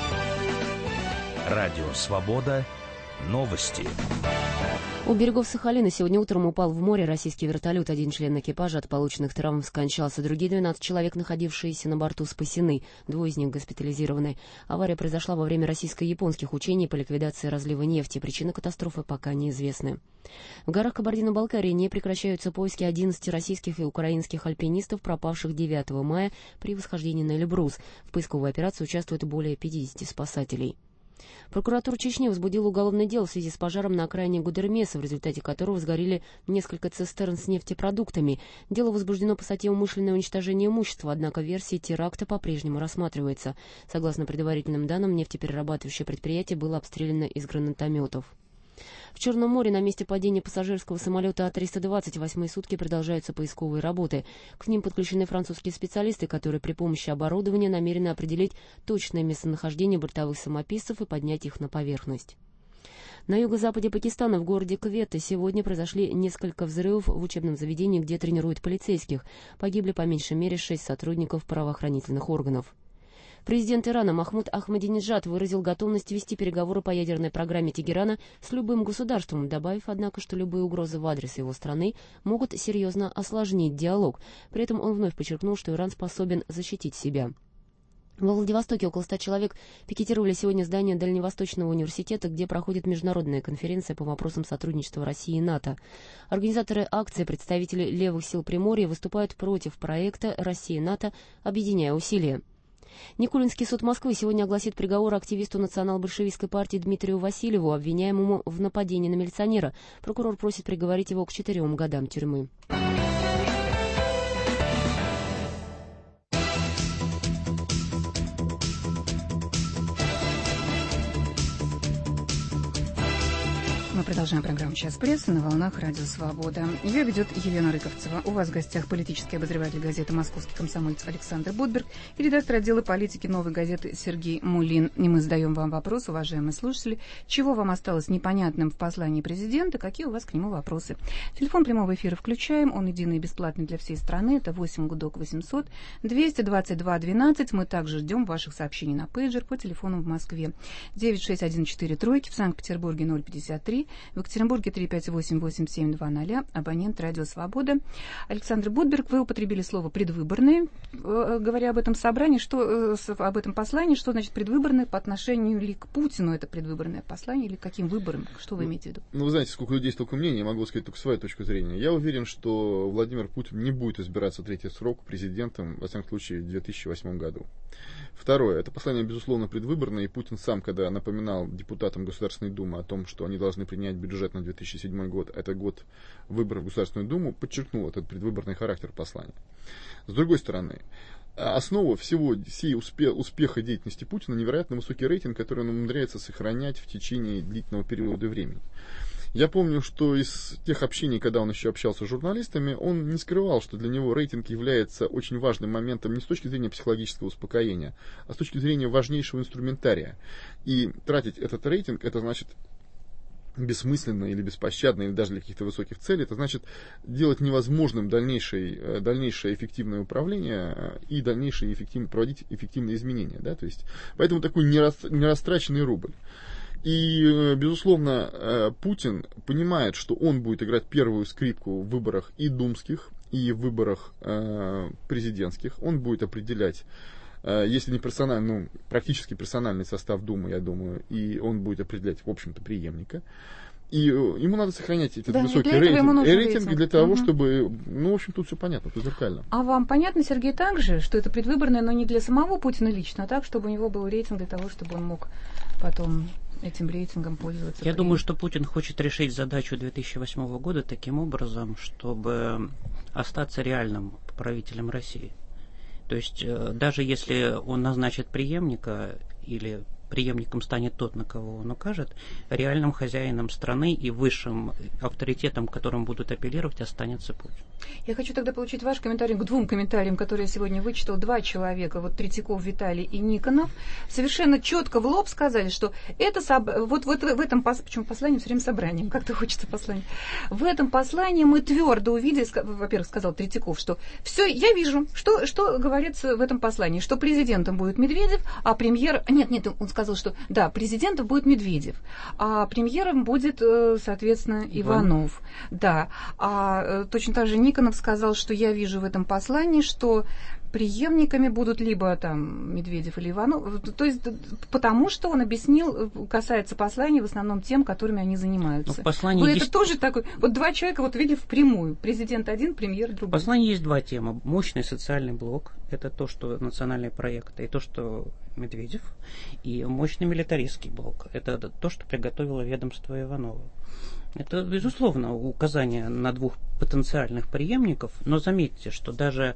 Радио «Свобода». Новости. У берегов Сахалина сегодня утром упал в море российский вертолет. Один член экипажа от полученных травм скончался. Другие двенадцать человек, находившиеся на борту, спасены. Двое из них госпитализированы. Авария произошла во время российско-японских учений по ликвидации разлива нефти. Причины катастрофы пока неизвестны. В горах Кабардино-Балкарии не прекращаются поиски одиннадцати российских и украинских альпинистов, пропавших девятого мая при восхождении на Эльбрус. В поисковой операции участвует более пятидесяти спасателей. Прокуратура Чечни возбудила уголовное дело в связи с пожаром на окраине Гудермеса, в результате которого сгорели несколько цистерн с нефтепродуктами. Дело возбуждено по статье «Умышленное уничтожение имущества», однако версия теракта по-прежнему рассматривается. Согласно предварительным данным, нефтеперерабатывающее предприятие было обстреляно из гранатометов. В Черном море на месте падения пассажирского самолета А триста двадцать восьмые сутки продолжаются поисковые работы. К ним подключены французские специалисты, которые при помощи оборудования намерены определить точное местонахождение бортовых самописцев и поднять их на поверхность. На юго-западе Пакистана, в городе Квета, сегодня произошли несколько взрывов в учебном заведении, где тренируют полицейских. Погибли по меньшей мере шесть сотрудников правоохранительных органов. Президент Ирана Махмуд Ахмадинеджад выразил готовность вести переговоры по ядерной программе Тегерана с любым государством, добавив, однако, что любые угрозы в адрес его страны могут серьезно осложнить диалог. При этом он вновь подчеркнул, что Иран способен защитить себя. Во Владивостоке около ста человек пикетировали сегодня здание Дальневосточного университета, где проходит международная конференция по вопросам сотрудничества России и НАТО. Организаторы акции, представители левых сил Приморья, выступают против проекта «Россия-НАТО. Объединяя усилия». Никулинский суд Москвы сегодня огласит приговор активисту национал-большевистской партии Дмитрию Васильеву, обвиняемому в нападении на милиционера. Прокурор просит приговорить его к четырем годам тюрьмы. Мы продолжаем программу «Час прессы» на волнах Радио Свобода. Ее ведет Елена Рыковцева. У вас в гостях политический обозреватель газеты «Московский комсомолец» Александр Будберг и редактор отдела политики «Новой газеты» Сергей Мулин. И мы задаем вам вопрос, уважаемые слушатели, чего вам осталось непонятным в послании президента, какие у вас к нему вопросы. Телефон прямого эфира включаем, он единый и бесплатный для всей страны. Это восемь гудок восемьсот двести двадцать два двенадцать. Мы также ждем ваших сообщений на пейджер по телефону в Москве девять шесть один четыре тройки, в Санкт-Петербурге ноль пятьдесят три. В Екатеринбурге три пять восемь восемь семь два ноль, абонент Радио Свобода. Александр Будберг, вы употребили слово «предвыборные», говоря об этом собрании, что, об этом послании, что значит предвыборное по отношению ли к Путину, это предвыборное послание, или каким выбором, что вы имеете в виду? Ну, вы знаете, сколько людей, столько мнений, я могу сказать только свою точку зрения. Я уверен, что Владимир Путин не будет избираться третий срок президентом, во всяком случае, в две тысячи восьмом году. Второе, это послание, безусловно, предвыборное, и Путин сам, когда напоминал депутатам Государственной Думы о том, что они должны принять бюджет на две тысячи седьмой год, это год выборов в Государственную Думу, подчеркнул этот предвыборный характер послания. С другой стороны, основа всего всей успе, успеха деятельности Путина невероятно высокий рейтинг, который он умудряется сохранять в течение длительного периода времени. Я помню, что из тех общений, когда он еще общался с журналистами, он не скрывал, что для него рейтинг является очень важным моментом не с точки зрения психологического успокоения, а с точки зрения важнейшего инструментария. И тратить этот рейтинг, это значит бессмысленно или беспощадно, или даже для каких-то высоких целей, это значит делать невозможным дальнейшее, дальнейшее эффективное управление и дальнейшее эффективно, проводить эффективные изменения. Да? То есть, поэтому такой нерастраченный рубль. И, безусловно, Путин понимает, что он будет играть первую скрипку в выборах и думских, и в выборах президентских. Он будет определять если не персональный, ну, практически персональный состав Думы, я думаю, и он будет определять, в общем-то, преемника. И ему надо сохранять этот да, высокий рейтинг, рейтинг для того, угу. чтобы, ну, в общем, тут все понятно, тут зеркально. А вам понятно, Сергей, также, что это предвыборное, но не для самого Путина лично, а так, чтобы у него был рейтинг для того, чтобы он мог потом этим рейтингом пользоваться? Я думаю, что Путин хочет решить задачу две тысячи восьмого года таким образом, чтобы остаться реальным правителем России. То есть, даже если он назначит преемника или преемником станет тот, на кого он укажет, реальным хозяином страны и высшим авторитетом, к которым будут апеллировать, останется Путин. Я хочу тогда получить ваш комментарий к двум комментариям, которые я сегодня вычитал. Два человека, вот Третьяков Виталий и Никонов, совершенно четко в лоб сказали, что это соб... вот, вот в этом пос... почему послание все время собранием, как-то хочется послание. В этом послании мы твердо увидели, во-первых, сказал Третьяков, что все, я вижу, что, что говорится в этом послании, что президентом будет Медведев, а премьер... Нет, нет, он сказал, что да, президентом будет Медведев, а премьером будет, соответственно, Иванов. Иванов. Да, а точно так же Никонов сказал, что я вижу в этом послании, что преемниками будут либо там Медведев или Иванов, то есть потому что он объяснил, касается посланий в основном тем, которыми они занимаются. Вы есть... это тоже такой, вот два человека вот видели впрямую, президент один, премьер другой. В послании есть два темы. Мощный социальный блок, это то, что национальные проекты, и то, что Медведев, и мощный милитаристский блок, это то, что приготовило ведомство Иванова. Это, безусловно, указание на двух потенциальных преемников, но заметьте, что даже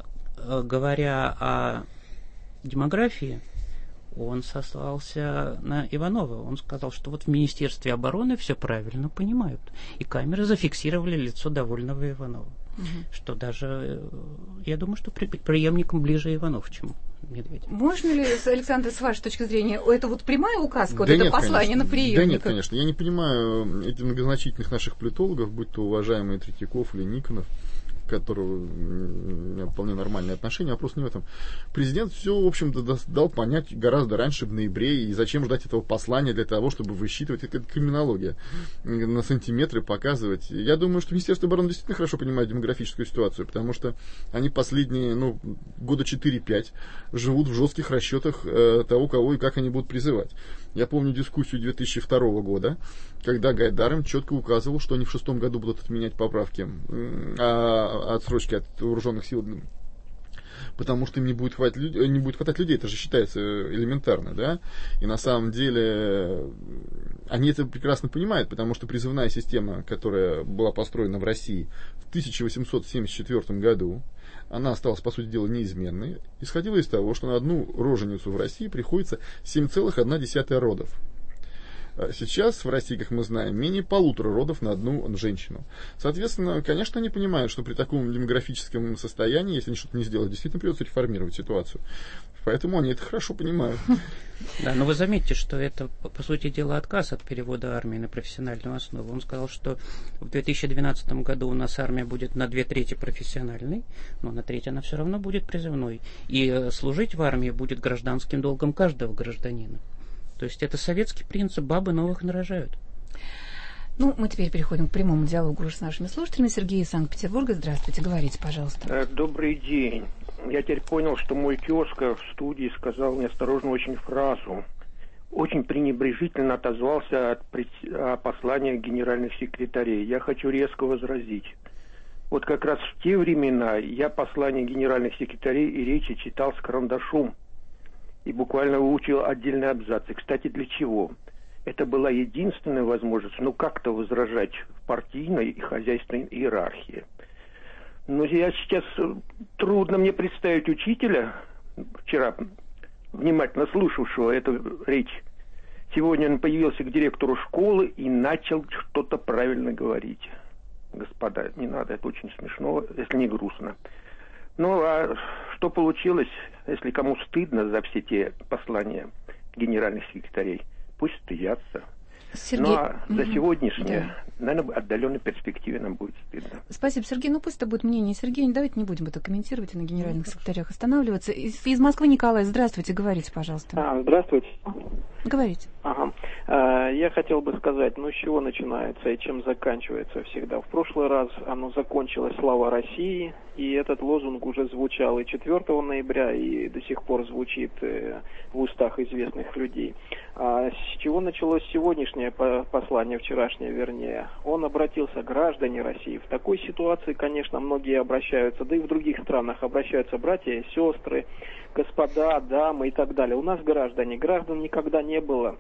говоря о демографии, он сослался на Иванова. Он сказал, что вот в Министерстве обороны все правильно понимают. И камеры зафиксировали лицо довольного Иванова. Угу. Что даже, я думаю, что при, преемником ближе Иванов, чем Медведев. Можно ли, Александр, с вашей точки зрения, это вот прямая указка, да вот нет, это послание конечно. на преемника? Да нет, конечно. Я не понимаю этих многозначительных наших политологов, будь то уважаемый Третьяков или Никонов, которого у меня вполне нормальные отношения, вопрос не в этом. Президент все, в общем-то, дал понять гораздо раньше, в ноябре, и зачем ждать этого послания для того, чтобы высчитывать, это криминология, на сантиметры показывать. Я думаю, что Министерство обороны действительно хорошо понимает демографическую ситуацию, потому что они последние, ну, года четыре-пять живут в жестких расчетах э, того, кого и как они будут призывать. Я помню дискуссию две тысячи второго года, когда Гайдар им четко указывал, что они в шестом году будут отменять поправки о отсрочке от вооруженных сил, потому что им не будет хватать, не будет хватать людей, это же считается элементарно, да, и на самом деле они это прекрасно понимают, потому что призывная система, которая была построена в России в тысяча восемьсот семьдесят четвёртом году, она осталась, по сути дела, неизменной, исходила из того, что на одну роженицу в России приходится семь целых одна десятая родов. Сейчас в России, как мы знаем, менее полутора родов на одну женщину. Соответственно, конечно, они понимают, что при таком демографическом состоянии, если они что-то не сделают, действительно придется реформировать ситуацию. Поэтому они это хорошо понимают. Да, но вы заметьте, что это, по сути дела, отказ от перевода армии на профессиональную основу. Он сказал, что в две тысячи двенадцатом году у нас армия будет на две трети профессиональной, но на треть она все равно будет призывной. И служить в армии будет гражданским долгом каждого гражданина. То есть это советский принцип, бабы новых нарожают. Ну, мы теперь переходим к прямому диалогу уже с нашими слушателями. Сергей из Санкт-Петербурга. Здравствуйте, говорите, пожалуйста. Добрый день. Я теперь понял, что мой тезка в студии сказал неосторожно очень фразу. Очень пренебрежительно отозвался от о посланиях генеральных секретарей. Я хочу резко возразить. Вот как раз в те времена я послания генеральных секретарей и речи читал с карандашом. И буквально выучил отдельные абзацы. Кстати, для чего? Это была единственная возможность, ну, как-то возражать в партийной и хозяйственной иерархии. Но я сейчас, трудно мне представить учителя, вчера внимательно слушавшего эту речь. Сегодня он появился к директору школы и начал что-то правильно говорить. Господа, не надо, это очень смешно, если не грустно. Ну, а что получилось, если кому стыдно за все те послания генеральных секретарей, пусть стыдятся. Сергей... Ну а за угу. сегодняшнее, да. наверное, в отдаленной перспективе нам будет стыдно. Спасибо, Сергей. Ну пусть это будет мнение Сергея. Давайте не будем это комментировать и на генеральных ну, секретарях останавливаться. Из, из Москвы Николай, здравствуйте, говорите, пожалуйста. А, здравствуйте. Говорите. Ага. А, я хотел бы сказать, ну с чего начинается и чем заканчивается всегда. В прошлый раз оно закончилось «Слава России», и этот лозунг уже звучал и четвёртого ноября, и до сих пор звучит э, в устах известных людей. А с чего началось сегодняшнее послание, вчерашнее вернее? Он обратился: граждане России. В такой ситуации, конечно, многие обращаются, да и в других странах обращаются братья и сестры, господа, дамы и так далее. У нас граждане, граждан никогда не было.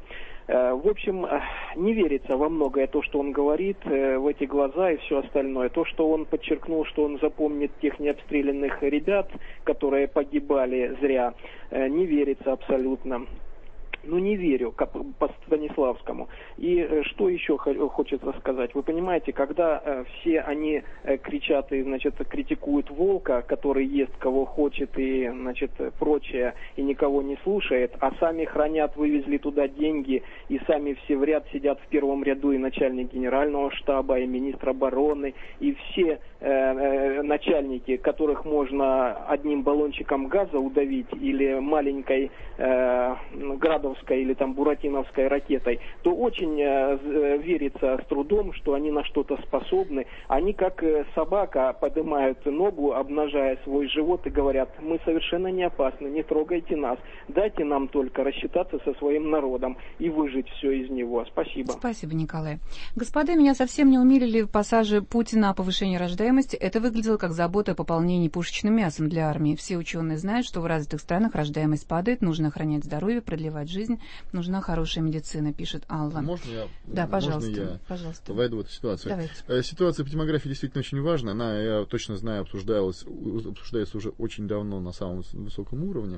В общем, не верится во многое то, что он говорит, в эти глаза и все остальное. То, что он подчеркнул, что он запомнит тех необстрелянных ребят, которые погибали зря, не верится абсолютно. Ну, не верю по Станиславскому. И что еще хочется сказать? Вы понимаете, когда э, все они э, кричат и, значит, критикуют волка, который ест кого хочет и, значит, прочее, и никого не слушает, а сами хранят, вывезли туда деньги, и сами все в ряд сидят в первом ряду, и начальник генерального штаба, и министр обороны, и все э, э, начальники, которых можно одним баллончиком газа удавить или маленькой э, градовой или там буратиновской ракетой, то очень э, верится с трудом, что они на что-то способны. Они как э, собака поднимают ногу, обнажая свой живот и говорят: мы совершенно не опасны, не трогайте нас, дайте нам только рассчитаться со своим народом и выжить все из него. Спасибо. Спасибо, Николай. Господа, меня совсем не умилили пассажи Путина о повышении рождаемости. Это выглядело как забота о пополнении пушечным мясом для армии. Все ученые знают, что в развитых странах рождаемость падает, нужно охранять здоровье, продлевать жизнь. Нужна хорошая медицина, пишет Алла. Можно я, да, пожалуйста, можно я пожалуйста. войду в эту ситуацию? Давайте. Ситуация по демографии действительно очень важна. Она, я точно знаю, обсуждалась, обсуждается уже очень давно на самом высоком уровне.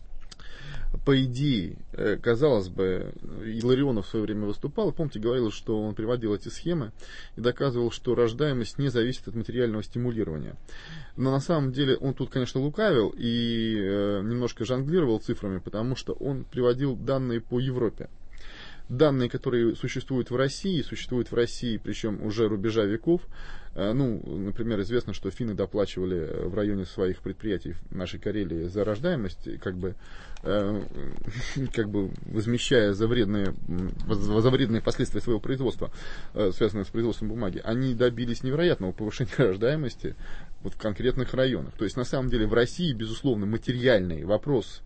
По идее, казалось бы, Илларионов в свое время выступал, помните, говорил, что он приводил эти схемы и доказывал, что рождаемость не зависит от материального стимулирования. Но на самом деле он тут, конечно, лукавил и э, немножко жонглировал цифрами, потому что он приводил данные по Европе. Данные, которые существуют в России, существуют в России, причем уже рубежа веков. Ну, например, известно, что финны доплачивали в районе своих предприятий в нашей Карелии за рождаемость, как бы, как бы возмещая за вредные, за вредные последствия своего производства, связанные с производством бумаги. Они добились невероятного повышения рождаемости вот в конкретных районах. То есть, на самом деле, в России, безусловно, материальный вопрос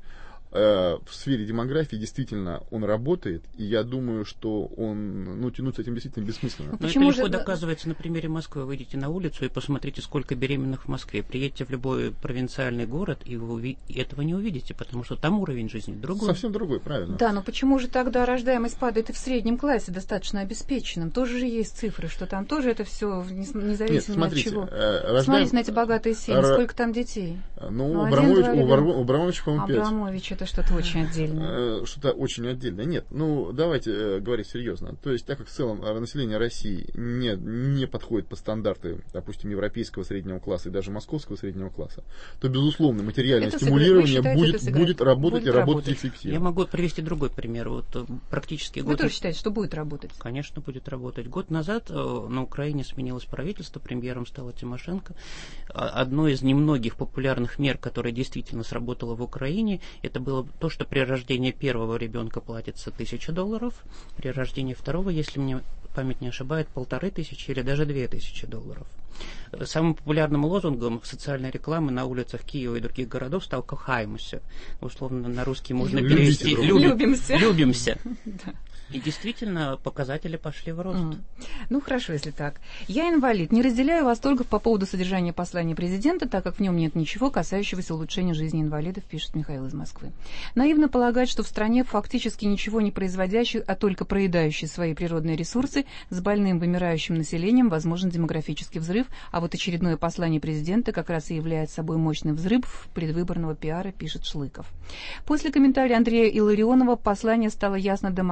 в сфере демографии действительно он работает, и я думаю, что он, ну, тянуть с этим действительно бессмысленно. Но это легко же... доказывается на примере Москвы. Выйдите на улицу и посмотрите, сколько беременных в Москве. Приедьте в любой провинциальный город, и вы этого не увидите, потому что там уровень жизни другой. Совсем другой, правильно. Да, но почему же тогда рождаемость падает и в среднем классе, достаточно обеспеченном? Тоже же есть цифры, что там тоже это все независимо Нет, смотрите, от чего. Э, рождаем... Смотрите на эти богатые семьи, Р... сколько там детей? Ну, ну Абрамович, один, у Абрамовича, по-моему, пять. Абрамович, это что-то очень отдельное. Что-то очень отдельное. Нет, ну, давайте э, говорить серьезно. То есть, так как в целом население России не, не подходит под стандарты, допустим, европейского среднего класса и даже московского среднего класса, то, безусловно, материальное это стимулирование считаете, будет, будет работать будет и работать, работать эффективно. Я могу привести другой пример. Вот практически Вы год... тоже считаете, что будет работать? Конечно, будет работать. Год назад э, на Украине сменилось правительство, премьером стала Тимошенко. Одной из немногих популярных мер, которая действительно сработала в Украине, это было то, что при рождении первого ребенка платится тысяча долларов, при рождении второго, если мне память не ошибает, полторы тысячи или даже две тысячи долларов. Самым популярным лозунгом социальной рекламы на улицах Киева и других городов стал «Кохаймося». Условно на русский можно перевести «Любимся». Любимся. И действительно, показатели пошли в рост. Mm. Ну, хорошо, если так. Я инвалид. Не разделяю восторгов по поводу содержания послания президента, так как в нем нет ничего, касающегося улучшения жизни инвалидов, пишет Михаил из Москвы. Наивно полагать, что в стране фактически ничего не производящей, а только проедающей свои природные ресурсы, с больным вымирающим населением возможен демографический взрыв, а вот очередное послание президента как раз и является собой мощный взрыв предвыборного пиара, пишет Шлыков. После комментария Андрея Илларионова послание стало ясно до молекул,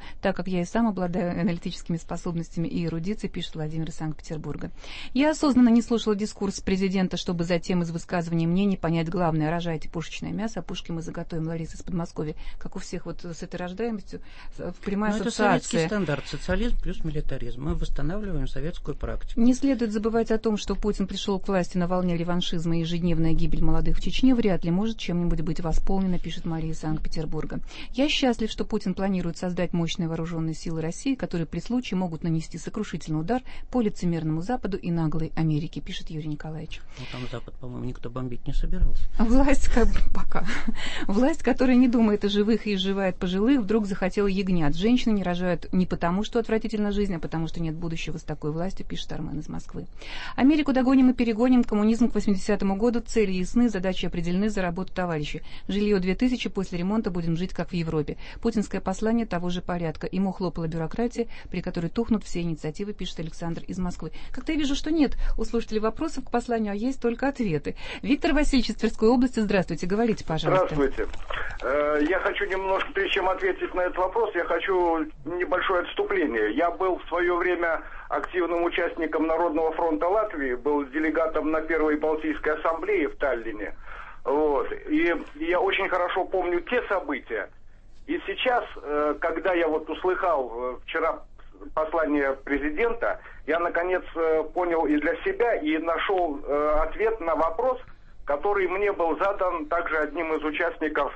так как я и сам обладаю аналитическими способностями и эрудицией, пишет Владимир из Санкт-Петербурга. Я осознанно не слушала дискурс президента, чтобы затем из высказываний мнений понять главное. Рожайте пушечное мясо, а пушки мы заготовим. Лариса из Подмосковья. Как у всех вот с этой рождаемостью прямая Но ассоциация. Это советский стандарт. Социализм плюс милитаризм. Мы восстанавливаем советскую практику. Не следует забывать о том, что Путин пришел к власти на волне реваншизма и ежедневная гибель молодых в Чечне вряд ли может чем-нибудь быть восполнена, пишет Мария из Санкт-Петербурга. Я счастлив, что Путин планирует создать мощные вооруженные силы России, которые при случае могут нанести сокрушительный удар по лицемерному Западу и наглой Америке, пишет Юрий Николаевич. Ну, там Запад, по-моему, никто бомбить не собирался. Власть, как бы, пока. Власть, которая не думает о живых и изживает пожилых, вдруг захотела ягнят. Женщины не рожают не потому, что отвратительна жизнь, а потому, что нет будущего с такой властью, пишет Армен из Москвы. Америку догоним и перегоним, коммунизм к восьмидесятому году, цели ясны, задачи определены, за работу товарищи. Жилье две тысячи, после ремонта будем жить, как в Европе. Путинское послание того же порядка. Ему хлопала бюрократия, при которой тухнут все инициативы, пишет Александр из Москвы. Как-то я вижу, что нет у слушателей вопросов к посланию, а есть только ответы. Виктор Васильевич из Тверской области, здравствуйте, говорите, пожалуйста. Здравствуйте. Я хочу немножко, прежде чем ответить на этот вопрос, я хочу небольшое отступление. Я был в свое время активным участником Народного фронта Латвии, был делегатом на первой Балтийской ассамблее в Таллине. Вот. И я очень хорошо помню те события. И сейчас, когда я вот услыхал вчера послание президента, я наконец понял и для себя, и нашел ответ на вопрос, который мне был задан также одним из участников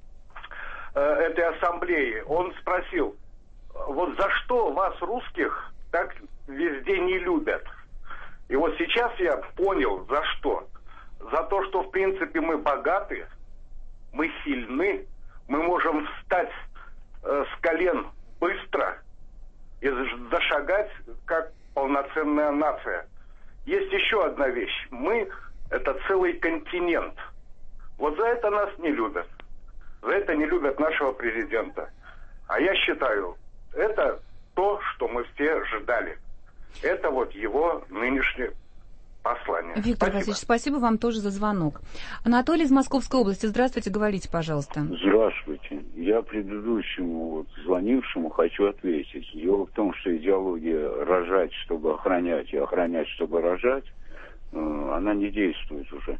этой ассамблеи. Он спросил: вот за что вас, русских, так везде не любят? И вот сейчас я понял, за что. За то, что, в принципе, мы богаты, мы сильны, мы можем встать э, с колен быстро и зашагать как полноценная нация. Есть еще одна вещь. Мы – это целый континент. Вот за это нас не любят. За это не любят нашего президента. А я считаю, это то, что мы все ждали. Это вот его нынешнее послание. Виктор Спасибо. Васильевич, спасибо вам тоже за звонок. Анатолий из Московской области. Здравствуйте, говорите, пожалуйста. Здравствуйте. Я предыдущему вот звонившему хочу ответить. Дело в том, что идеология рожать, чтобы охранять, и охранять, чтобы рожать, она не действует уже.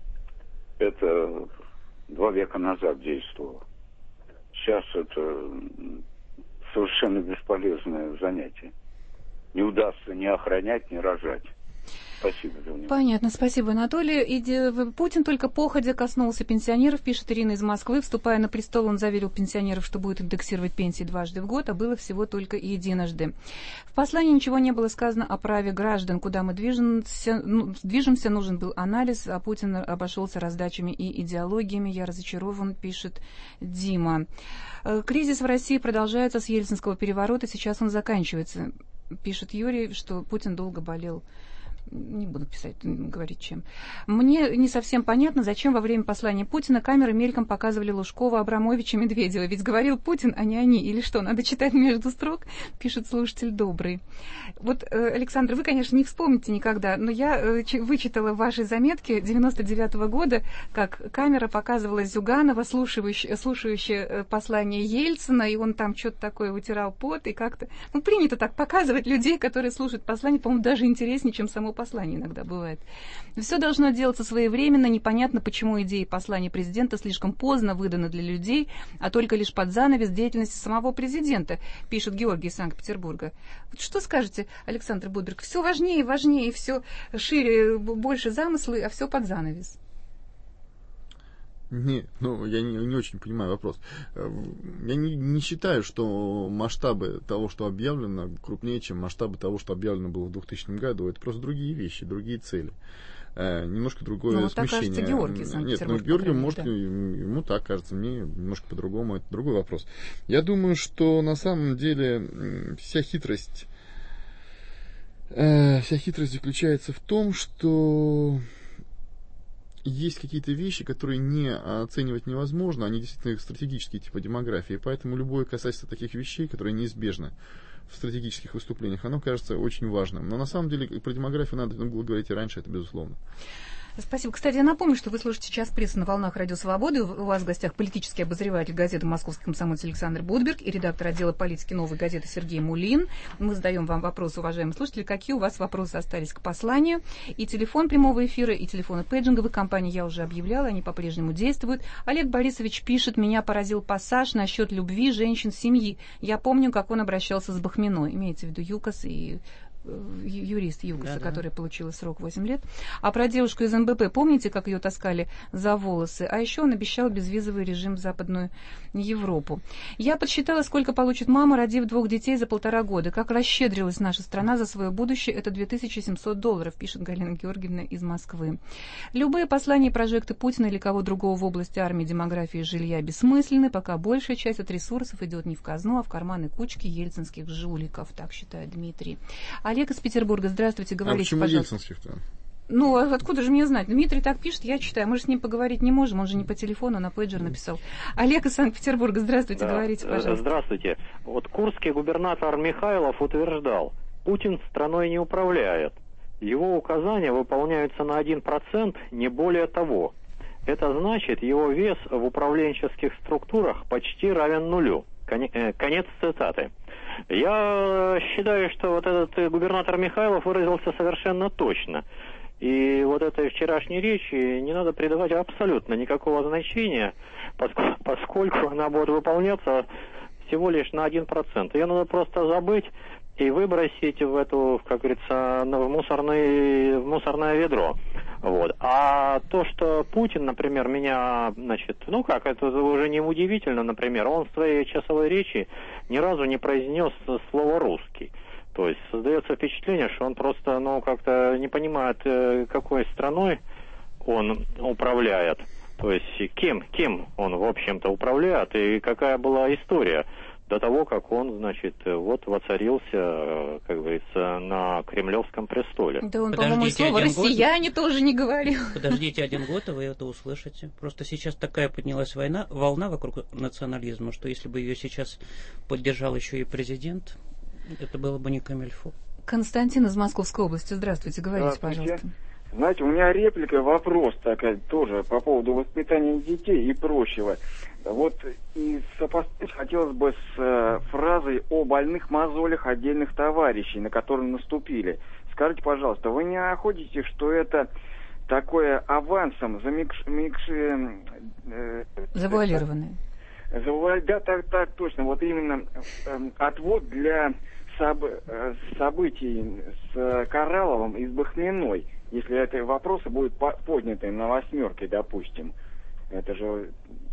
Это два века назад действовало. Сейчас это совершенно бесполезное занятие. Не удастся ни охранять, ни рожать. Спасибо за внимание. Понятно, спасибо, Анатолий. И Путин только походя коснулся пенсионеров, пишет Ирина из Москвы. Вступая на престол, он заверил пенсионеров, что будет индексировать пенсии дважды в год, а было всего только единожды. В послании ничего не было сказано о праве граждан, куда мы движемся. Ну, движемся, нужен был анализ, а Путин обошелся раздачами и идеологиями. Я разочарован, пишет Дима. Кризис в России продолжается с ельцинского переворота, сейчас он заканчивается. Пишет Юрий, что Путин долго болел. Не буду писать, говорить чем. Мне не совсем понятно, зачем во время послания Путина камеры мельком показывали Лужкова, Абрамовича, Медведева. Ведь говорил Путин, а не они. Или что, надо читать между строк, пишет слушатель добрый. Вот, Александр, вы, конечно, не вспомните никогда, но я вычитала в вашей заметке девяносто девятого года, как камера показывала Зюганова, слушающая, слушающая послание Ельцина, и он там что-то такое вытирал пот, и как-то... Ну, принято так показывать людей, которые слушают послание, по-моему, даже интереснее, чем само послание иногда бывает. Все должно делаться своевременно, непонятно, почему идеи послания президента слишком поздно выданы для людей, а только лишь под занавес деятельности самого президента, пишет Георгий из Санкт-Петербурга. Вот что скажете, Александр Будберг? Все важнее и важнее, все шире, больше замыслы, а все под занавес. Не, ну, я не, не очень понимаю вопрос. Я не, не считаю, что масштабы того, что объявлено, крупнее, чем масштабы того, что объявлено было в двухтысячном году. Это просто другие вещи, другие цели. Э, немножко другое ну, смещение. Так кажется, Георгий, Нет, ну, Георгию, может, да. ему так кажется, мне немножко по-другому. Это другой вопрос. Я думаю, что на самом деле вся хитрость, э, вся хитрость заключается в том, что... Есть какие-то вещи, которые не оценивать невозможно, они действительно стратегические, типа демографии, поэтому любое касательство таких вещей, которые неизбежны в стратегических выступлениях, оно кажется очень важным. Но на самом деле про демографию надо было говорить и раньше, это безусловно. Спасибо. Кстати, я напомню, что вы слушаете «Час прессы» на волнах Радио Свободы. У вас в гостях политический обозреватель газеты «Московский комсомолец» Александр Будберг и редактор отдела политики «Новой газеты» Сергей Мулин. Мы задаем вам вопросы, уважаемые слушатели. Какие у вас вопросы остались к посланию? И телефон прямого эфира, и телефоны пейджинговой компании я уже объявляла, они по-прежнему действуют. Олег Борисович пишет: «Меня поразил пассаж насчет любви женщин семьи. Я помню, как он обращался с Бахминой». Имеется в виду ЮКОС и юрист ЮКОСа, да, который да. получил срок восемь лет. А про девушку из эн бэ пэ, помните, как ее таскали за волосы? А еще он обещал безвизовый режим в Западную Европу. Я подсчитала, сколько получит мама, родив двух детей за полтора года. Как расщедрилась наша страна за свое будущее, это две тысячи семьсот долларов, пишет Галина Георгиевна из Москвы. Любые послания и прожекты Путина или кого другого в области армии, демографии и жилья бессмысленны, пока большая часть от ресурсов идет не в казну, а в карманы кучки ельцинских жуликов, так считает Дмитрий. Олег из Петербурга, здравствуйте, говорите, а почему пожалуйста. Ельцинских-то? Ну, откуда же мне знать? Дмитрий так пишет, я читаю. Мы же с ним поговорить не можем, он же не по телефону, на пейджер написал. Олег из Санкт-Петербурга, здравствуйте, да. говорите, пожалуйста. Здравствуйте. Вот курский губернатор Михайлов утверждал, Путин страной не управляет. Его указания выполняются на один процент, не более того. Это значит, его вес в управленческих структурах почти равен нулю. Конец цитаты. Я считаю, что вот этот губернатор Михайлов выразился совершенно точно. И вот этой вчерашней речи не надо придавать абсолютно никакого значения, поскольку, поскольку она будет выполняться всего лишь на один процент. Ее надо просто забыть и выбросить в эту, как говорится, в, мусорный, в мусорное ведро. Вот. А то, что Путин, например, меня, значит, ну как, это уже не удивительно, например, он в своей часовой речи ни разу не произнес слово «русский». То есть создается впечатление, что он просто, ну, как-то не понимает, какой страной он управляет. То есть кем, кем он, в общем-то, управляет и какая была история до того, как он, значит, вот воцарился, как говорится, на кремлевском престоле. Да он, по-моему, слово «россияне» тоже не говорил. Подождите один год, и вы это услышите. Просто сейчас такая поднялась война, волна вокруг национализма, что если бы ее сейчас поддержал еще и президент, это было бы не камильфо. Константин из Московской области, здравствуйте, говорите, здравствуйте. Пожалуйста. Знаете, у меня реплика, вопрос такая тоже по поводу воспитания детей и прочего. Вот и сопоставить хотелось бы с э, фразой о больных мозолях отдельных товарищей, на которые наступили. Скажите, пожалуйста, вы не находите, что это такое авансом замикш... микш... э, завуалированное? Завуаль... Да, так, так точно. Вот именно э, отвод для соб... э, событий с Коралловым и с Бахминой. Если эти вопросы будут подняты на восьмерке, допустим, это же...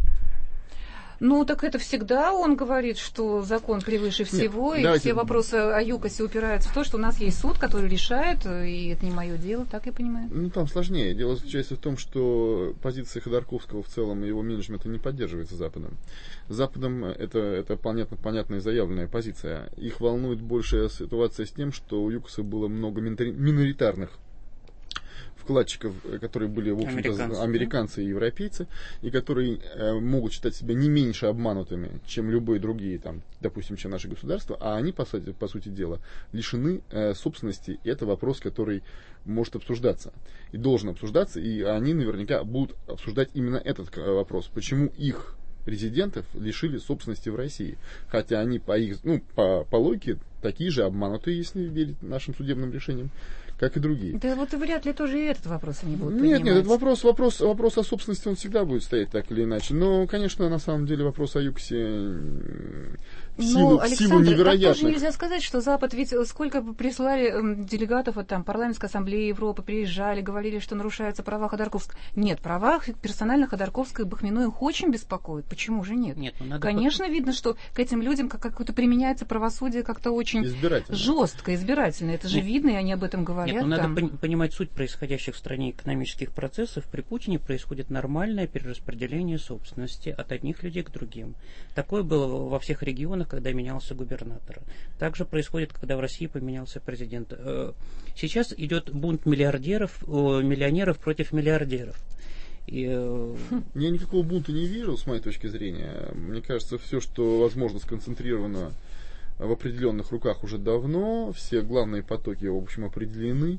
Ну, так это всегда он говорит, что закон превыше всего, Нет, и давайте... все вопросы о ЮКОСе упираются в то, что у нас есть суд, который решает, и это не мое дело, так я понимаю? Ну, там сложнее. Дело заключается в том, что позиция Ходорковского в целом и его менеджмента не поддерживается Западом. Западом это, это понятно, понятная заявленная позиция. Их волнует большая ситуация с тем, что у ЮКОСа было много миноритарных вкладчиков, которые были, в общем-то, американцы, американцы и европейцы, и которые э, могут считать себя не меньше обманутыми, чем любые другие, там, допустим, чем наше государство, а они, по сути, по сути дела, лишены э, собственности. И это вопрос, который может обсуждаться и должен обсуждаться, и они наверняка будут обсуждать именно этот вопрос. Почему их резидентов лишили собственности в России? Хотя они по их, ну, по, по логике такие же обманутые, если верить нашим судебным решениям, как и другие. Да вот и вряд ли тоже и этот вопрос они будут Нет, поднимать. нет, этот вопрос, вопрос, вопрос о собственности, он всегда будет стоять так или иначе. Но, конечно, на самом деле вопрос о ЮКОСе в силу, ну, в Александр, силу невероятных... так тоже нельзя сказать, что Запад, ведь сколько бы прислали э, делегатов от там, парламентской ассамблеи Европы, приезжали, говорили, что нарушаются права Ходорковского. Нет, права персонально Ходорковского и Бахминой их очень беспокоит. Почему же нет? нет ну, надо Конечно, под... видно, что к этим людям как какое-то применяется правосудие как-то очень жестко, избирательно. Это же нет. видно, и они об этом говорят. Нет, ну, там. надо понимать суть происходящих в стране экономических процессов. При Путине происходит нормальное перераспределение собственности от одних людей к другим. Такое было во всех регионах, когда менялся губернатор. Также происходит, когда в России поменялся президент. Сейчас идет бунт миллиардеров, миллионеров против миллиардеров. И... Я никакого бунта не вижу, с моей точки зрения. Мне кажется, все, что возможно, сконцентрировано в определенных руках уже давно. Все главные потоки, в общем, определены.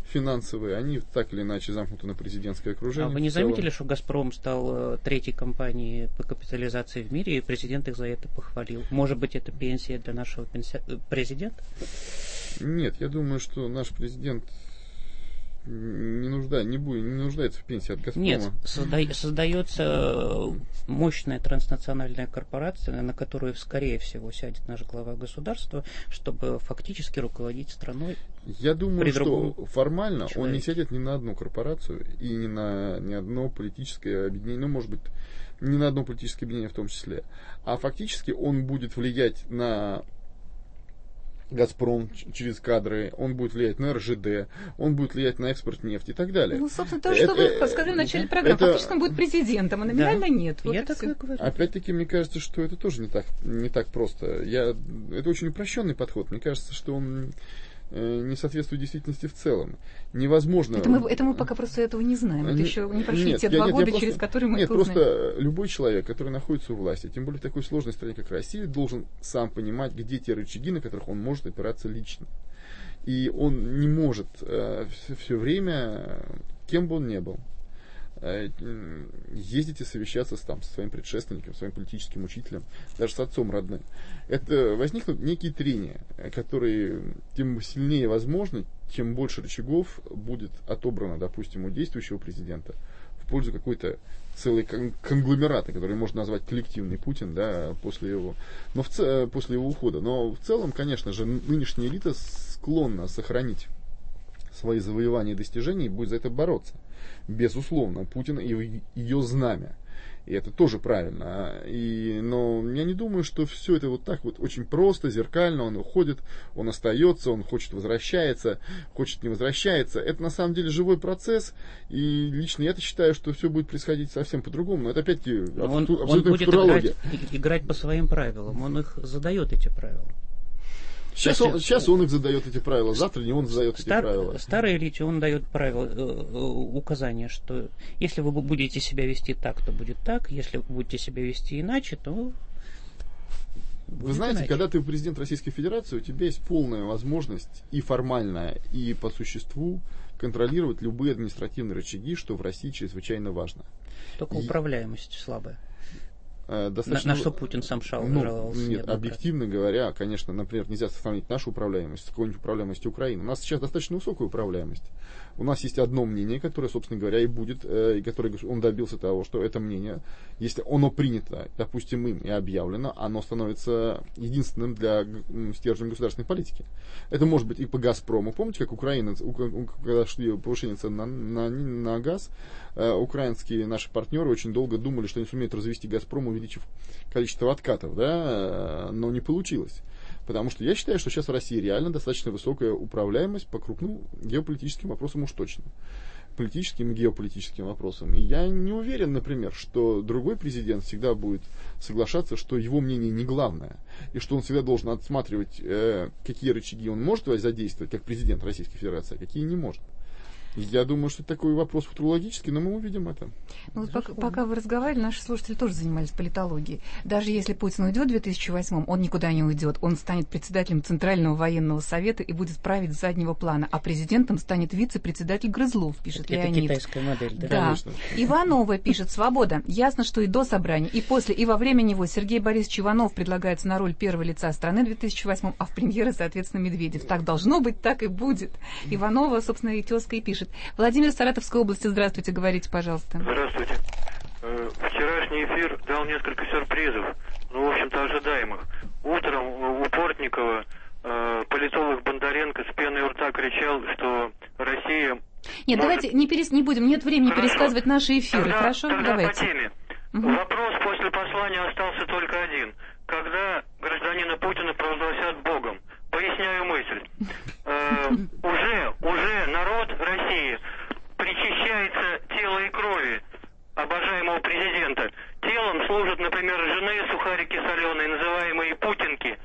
финансовые, они так или иначе замкнуты на президентское окружение. А вы не заметили, что «Газпром» стал третьей компанией по капитализации в мире, и президент их за это похвалил? Может быть, это пенсия для нашего пенси... президента? Нет, я думаю, что наш президент не, нужда, не, будет, не нуждается в пенсии от «Газпрома». Нет, созда... создается мощная транснациональная корпорация, на которую, скорее всего, сядет наш глава государства, чтобы фактически руководить страной. Я думаю, что формально человеке. Он не сядет ни на одну корпорацию и ни на ни одно политическое объединение, ну, может быть, ни на одно политическое объединение в том числе. А фактически он будет влиять на «Газпром» через кадры, он будет влиять на эр жэ дэ, он будет влиять на экспорт нефти и так далее. Ну, собственно, то, что это, вы сказали в начале программы. Это... Фактически он будет президентом, а номинально да. нет. Вот Я так и говорю. Опять-таки, мне кажется, что это тоже не так, не так просто. Я... Это очень упрощенный подход. Мне кажется, что он не соответствует действительности в целом. Невозможно... Это мы, это мы пока просто этого не знаем. Это еще не прошли нет, те два нет, года, просто, через которые мы нет, это узнаем. Нет, просто любой человек, который находится у власти, тем более в такой сложной стране, как Россия, должен сам понимать, где те рычаги, на которых он может опираться лично. И он не может э, все время, кем бы он ни был, э, ездить и совещаться с, там, со своим предшественником, своим политическим учителем, даже с отцом родным. Это возникнут некие трения, которые тем сильнее возможны, чем больше рычагов будет отобрано, допустим, у действующего президента в пользу какой-то целой конгломерата, который можно назвать коллективный Путин, да, после его, но в, после его ухода. Но в целом, конечно же, нынешняя элита склонна сохранить свои завоевания и достижения и будет за это бороться. Безусловно, Путин и ее знамя. И это тоже правильно. И, но я не думаю, что все это вот так вот очень просто, зеркально. Он уходит, он остается, он хочет, возвращается, хочет, не возвращается. Это на самом деле живой процесс. И лично я-то считаю, что все будет происходить совсем по-другому. Но это опять-таки он, он будет играть, играть по своим правилам. Он их задает, эти правила. Сейчас он, сейчас он их задает, эти правила, завтра не он задает Стар, эти правила. Старой элите он дает правила, э, указания, что если вы будете себя вести так, то будет так, если вы будете себя вести иначе, то... Вы знаете, иначе. Когда ты президент Российской Федерации, у тебя есть полная возможность и формальная, и по существу контролировать любые административные рычаги, что в России чрезвычайно важно. Только и... управляемость слабая. Достаточно... На, на что Путин сам шал, ну, жаловался? Нет, объективно говоря, конечно, например, нельзя сравнить нашу управляемость с какой-нибудь управляемостью Украины. У нас сейчас достаточно высокая управляемость. У нас есть одно мнение, которое, собственно говоря, и будет, и которое он добился того, что это мнение, если оно принято, допустим, им и объявлено, оно становится единственным для стержнем государственной политики. Это может быть и по «Газпрому». Помните, как Украина, когда шли повышение цен на, на, на газ, украинские наши партнеры очень долго думали, что они сумеют развести «Газпром», увеличив количество откатов, да, но не получилось. Потому что я считаю, что сейчас в России реально достаточно высокая управляемость по крупным геополитическим вопросам уж точно. Политическим и геополитическим вопросам. И я не уверен, например, что другой президент всегда будет соглашаться, что его мнение не главное. И что он всегда должен отсматривать, э, какие рычаги он может задействовать, как президент Российской Федерации, а какие не может. Я думаю, что это такой вопрос футурологический, но мы увидим это. Ну, вот пока, пока вы разговаривали, наши слушатели тоже занимались политологией. Даже если Путин уйдет в две тысячи восьмом, он никуда не уйдет. Он станет председателем Центрального военного совета и будет править с заднего плана. А президентом станет вице-председатель Грызлов, пишет это Это Леонид. китайская модель, да? Да. Иванова пишет: «Свобода. Ясно, что и до собрания, и после, и во время него Сергей Борисович Иванов предлагается на роль первого лица страны в две тысячи восьмом, а в премьеры, соответственно, Медведев. Так должно быть, так и будет». Иванова, собственно, и тезка и пишет. Владимир из Саратовской области, здравствуйте, говорите, пожалуйста. Здравствуйте. Вчерашний эфир дал несколько сюрпризов, ну, в общем-то, ожидаемых. Утром у Портникова политолог Бондаренко с пеной у рта кричал, что Россия... Нет, может... давайте не, перес... не будем, нет времени Хорошо. пересказывать наши эфиры, тогда, хорошо? Тогда давайте. по теме. Угу. Вопрос после послания остался только один. Когда гражданина Путина провозгласят Богом? Поясняю мысль. Э, уже, уже народ России причащается тела и крови обожаемого президента. Телом служат, например, жирные сухарики соленые, называемые путинки,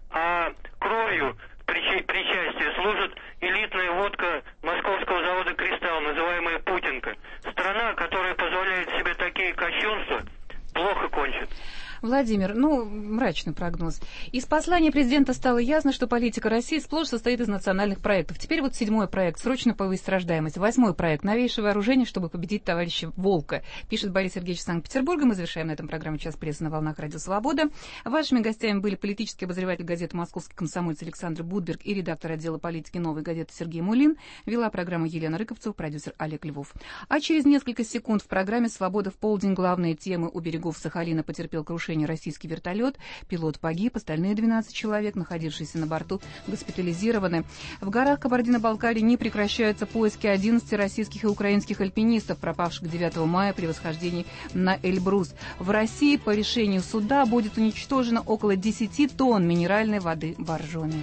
а кровью причи- причастие служит элитная водка московского завода «Кристалл», называемая путинка. Страна, которая позволяет себе такие кощунства, плохо кончит. Владимир, ну, мрачный прогноз. Из послания президента стало ясно, что политика России сплошь состоит из национальных проектов. Теперь вот седьмой проект — срочно повысить рождаемость. Восьмой проект — новейшее вооружение, чтобы победить товарища Волка. Пишет Борис Сергеевич из Санкт-Петербурга. Мы завершаем на этом программу «Час прессы» на волнах Радио Свобода. Вашими гостями были политический обозреватель газеты «Московский комсомолец» Александр Будберг и редактор отдела политики «Новой газеты» Сергей Мулин. Вела программу Елена Рыковцева, продюсер Олег Львов. А через несколько секунд в программе «Свобода в полдень» главные темы: у берегов Сахалина потерпел крушение российский вертолет, пилот погиб, остальные двенадцать человек, находившиеся на борту, госпитализированы. В горах Кабардино-Балкарии не прекращаются поиски одиннадцати российских и украинских альпинистов, пропавших девятого мая при восхождении на Эльбрус. В России по решению суда будет уничтожено около десяти тонн минеральной воды боржоми.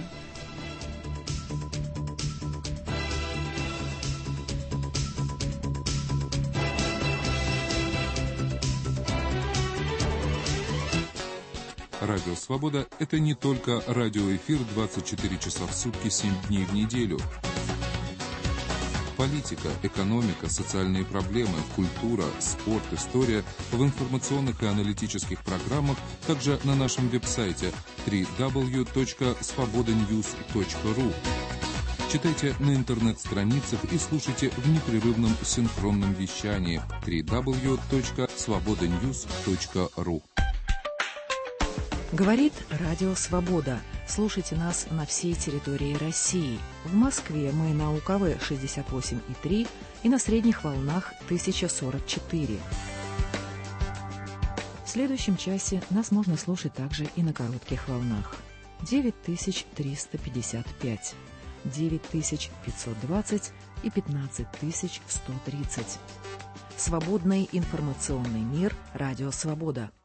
Радио «Свобода» — это не только радиоэфир двадцать четыре часа в сутки, семь дней в неделю. Политика, экономика, социальные проблемы, культура, спорт, история в информационных и аналитических программах, также на нашем веб-сайте дабл ю дабл ю дабл ю точка свобода ньюс точка ру. Читайте на интернет-страницах и слушайте в непрерывном синхронном вещании дабл ю дабл ю дабл ю точка свобода ньюс точка ру. Говорит Радио Свобода. Слушайте нас на всей территории России. В Москве мы на У К В шестьдесят восемь и три и на средних волнах тысяча сорок четыре. В следующем часе нас можно слушать также и на коротких волнах. девять тысяч триста пятьдесят пять, девять тысяч пятьсот двадцать и пятнадцать тысяч сто тридцать. Свободный информационный мир. Радио Свобода.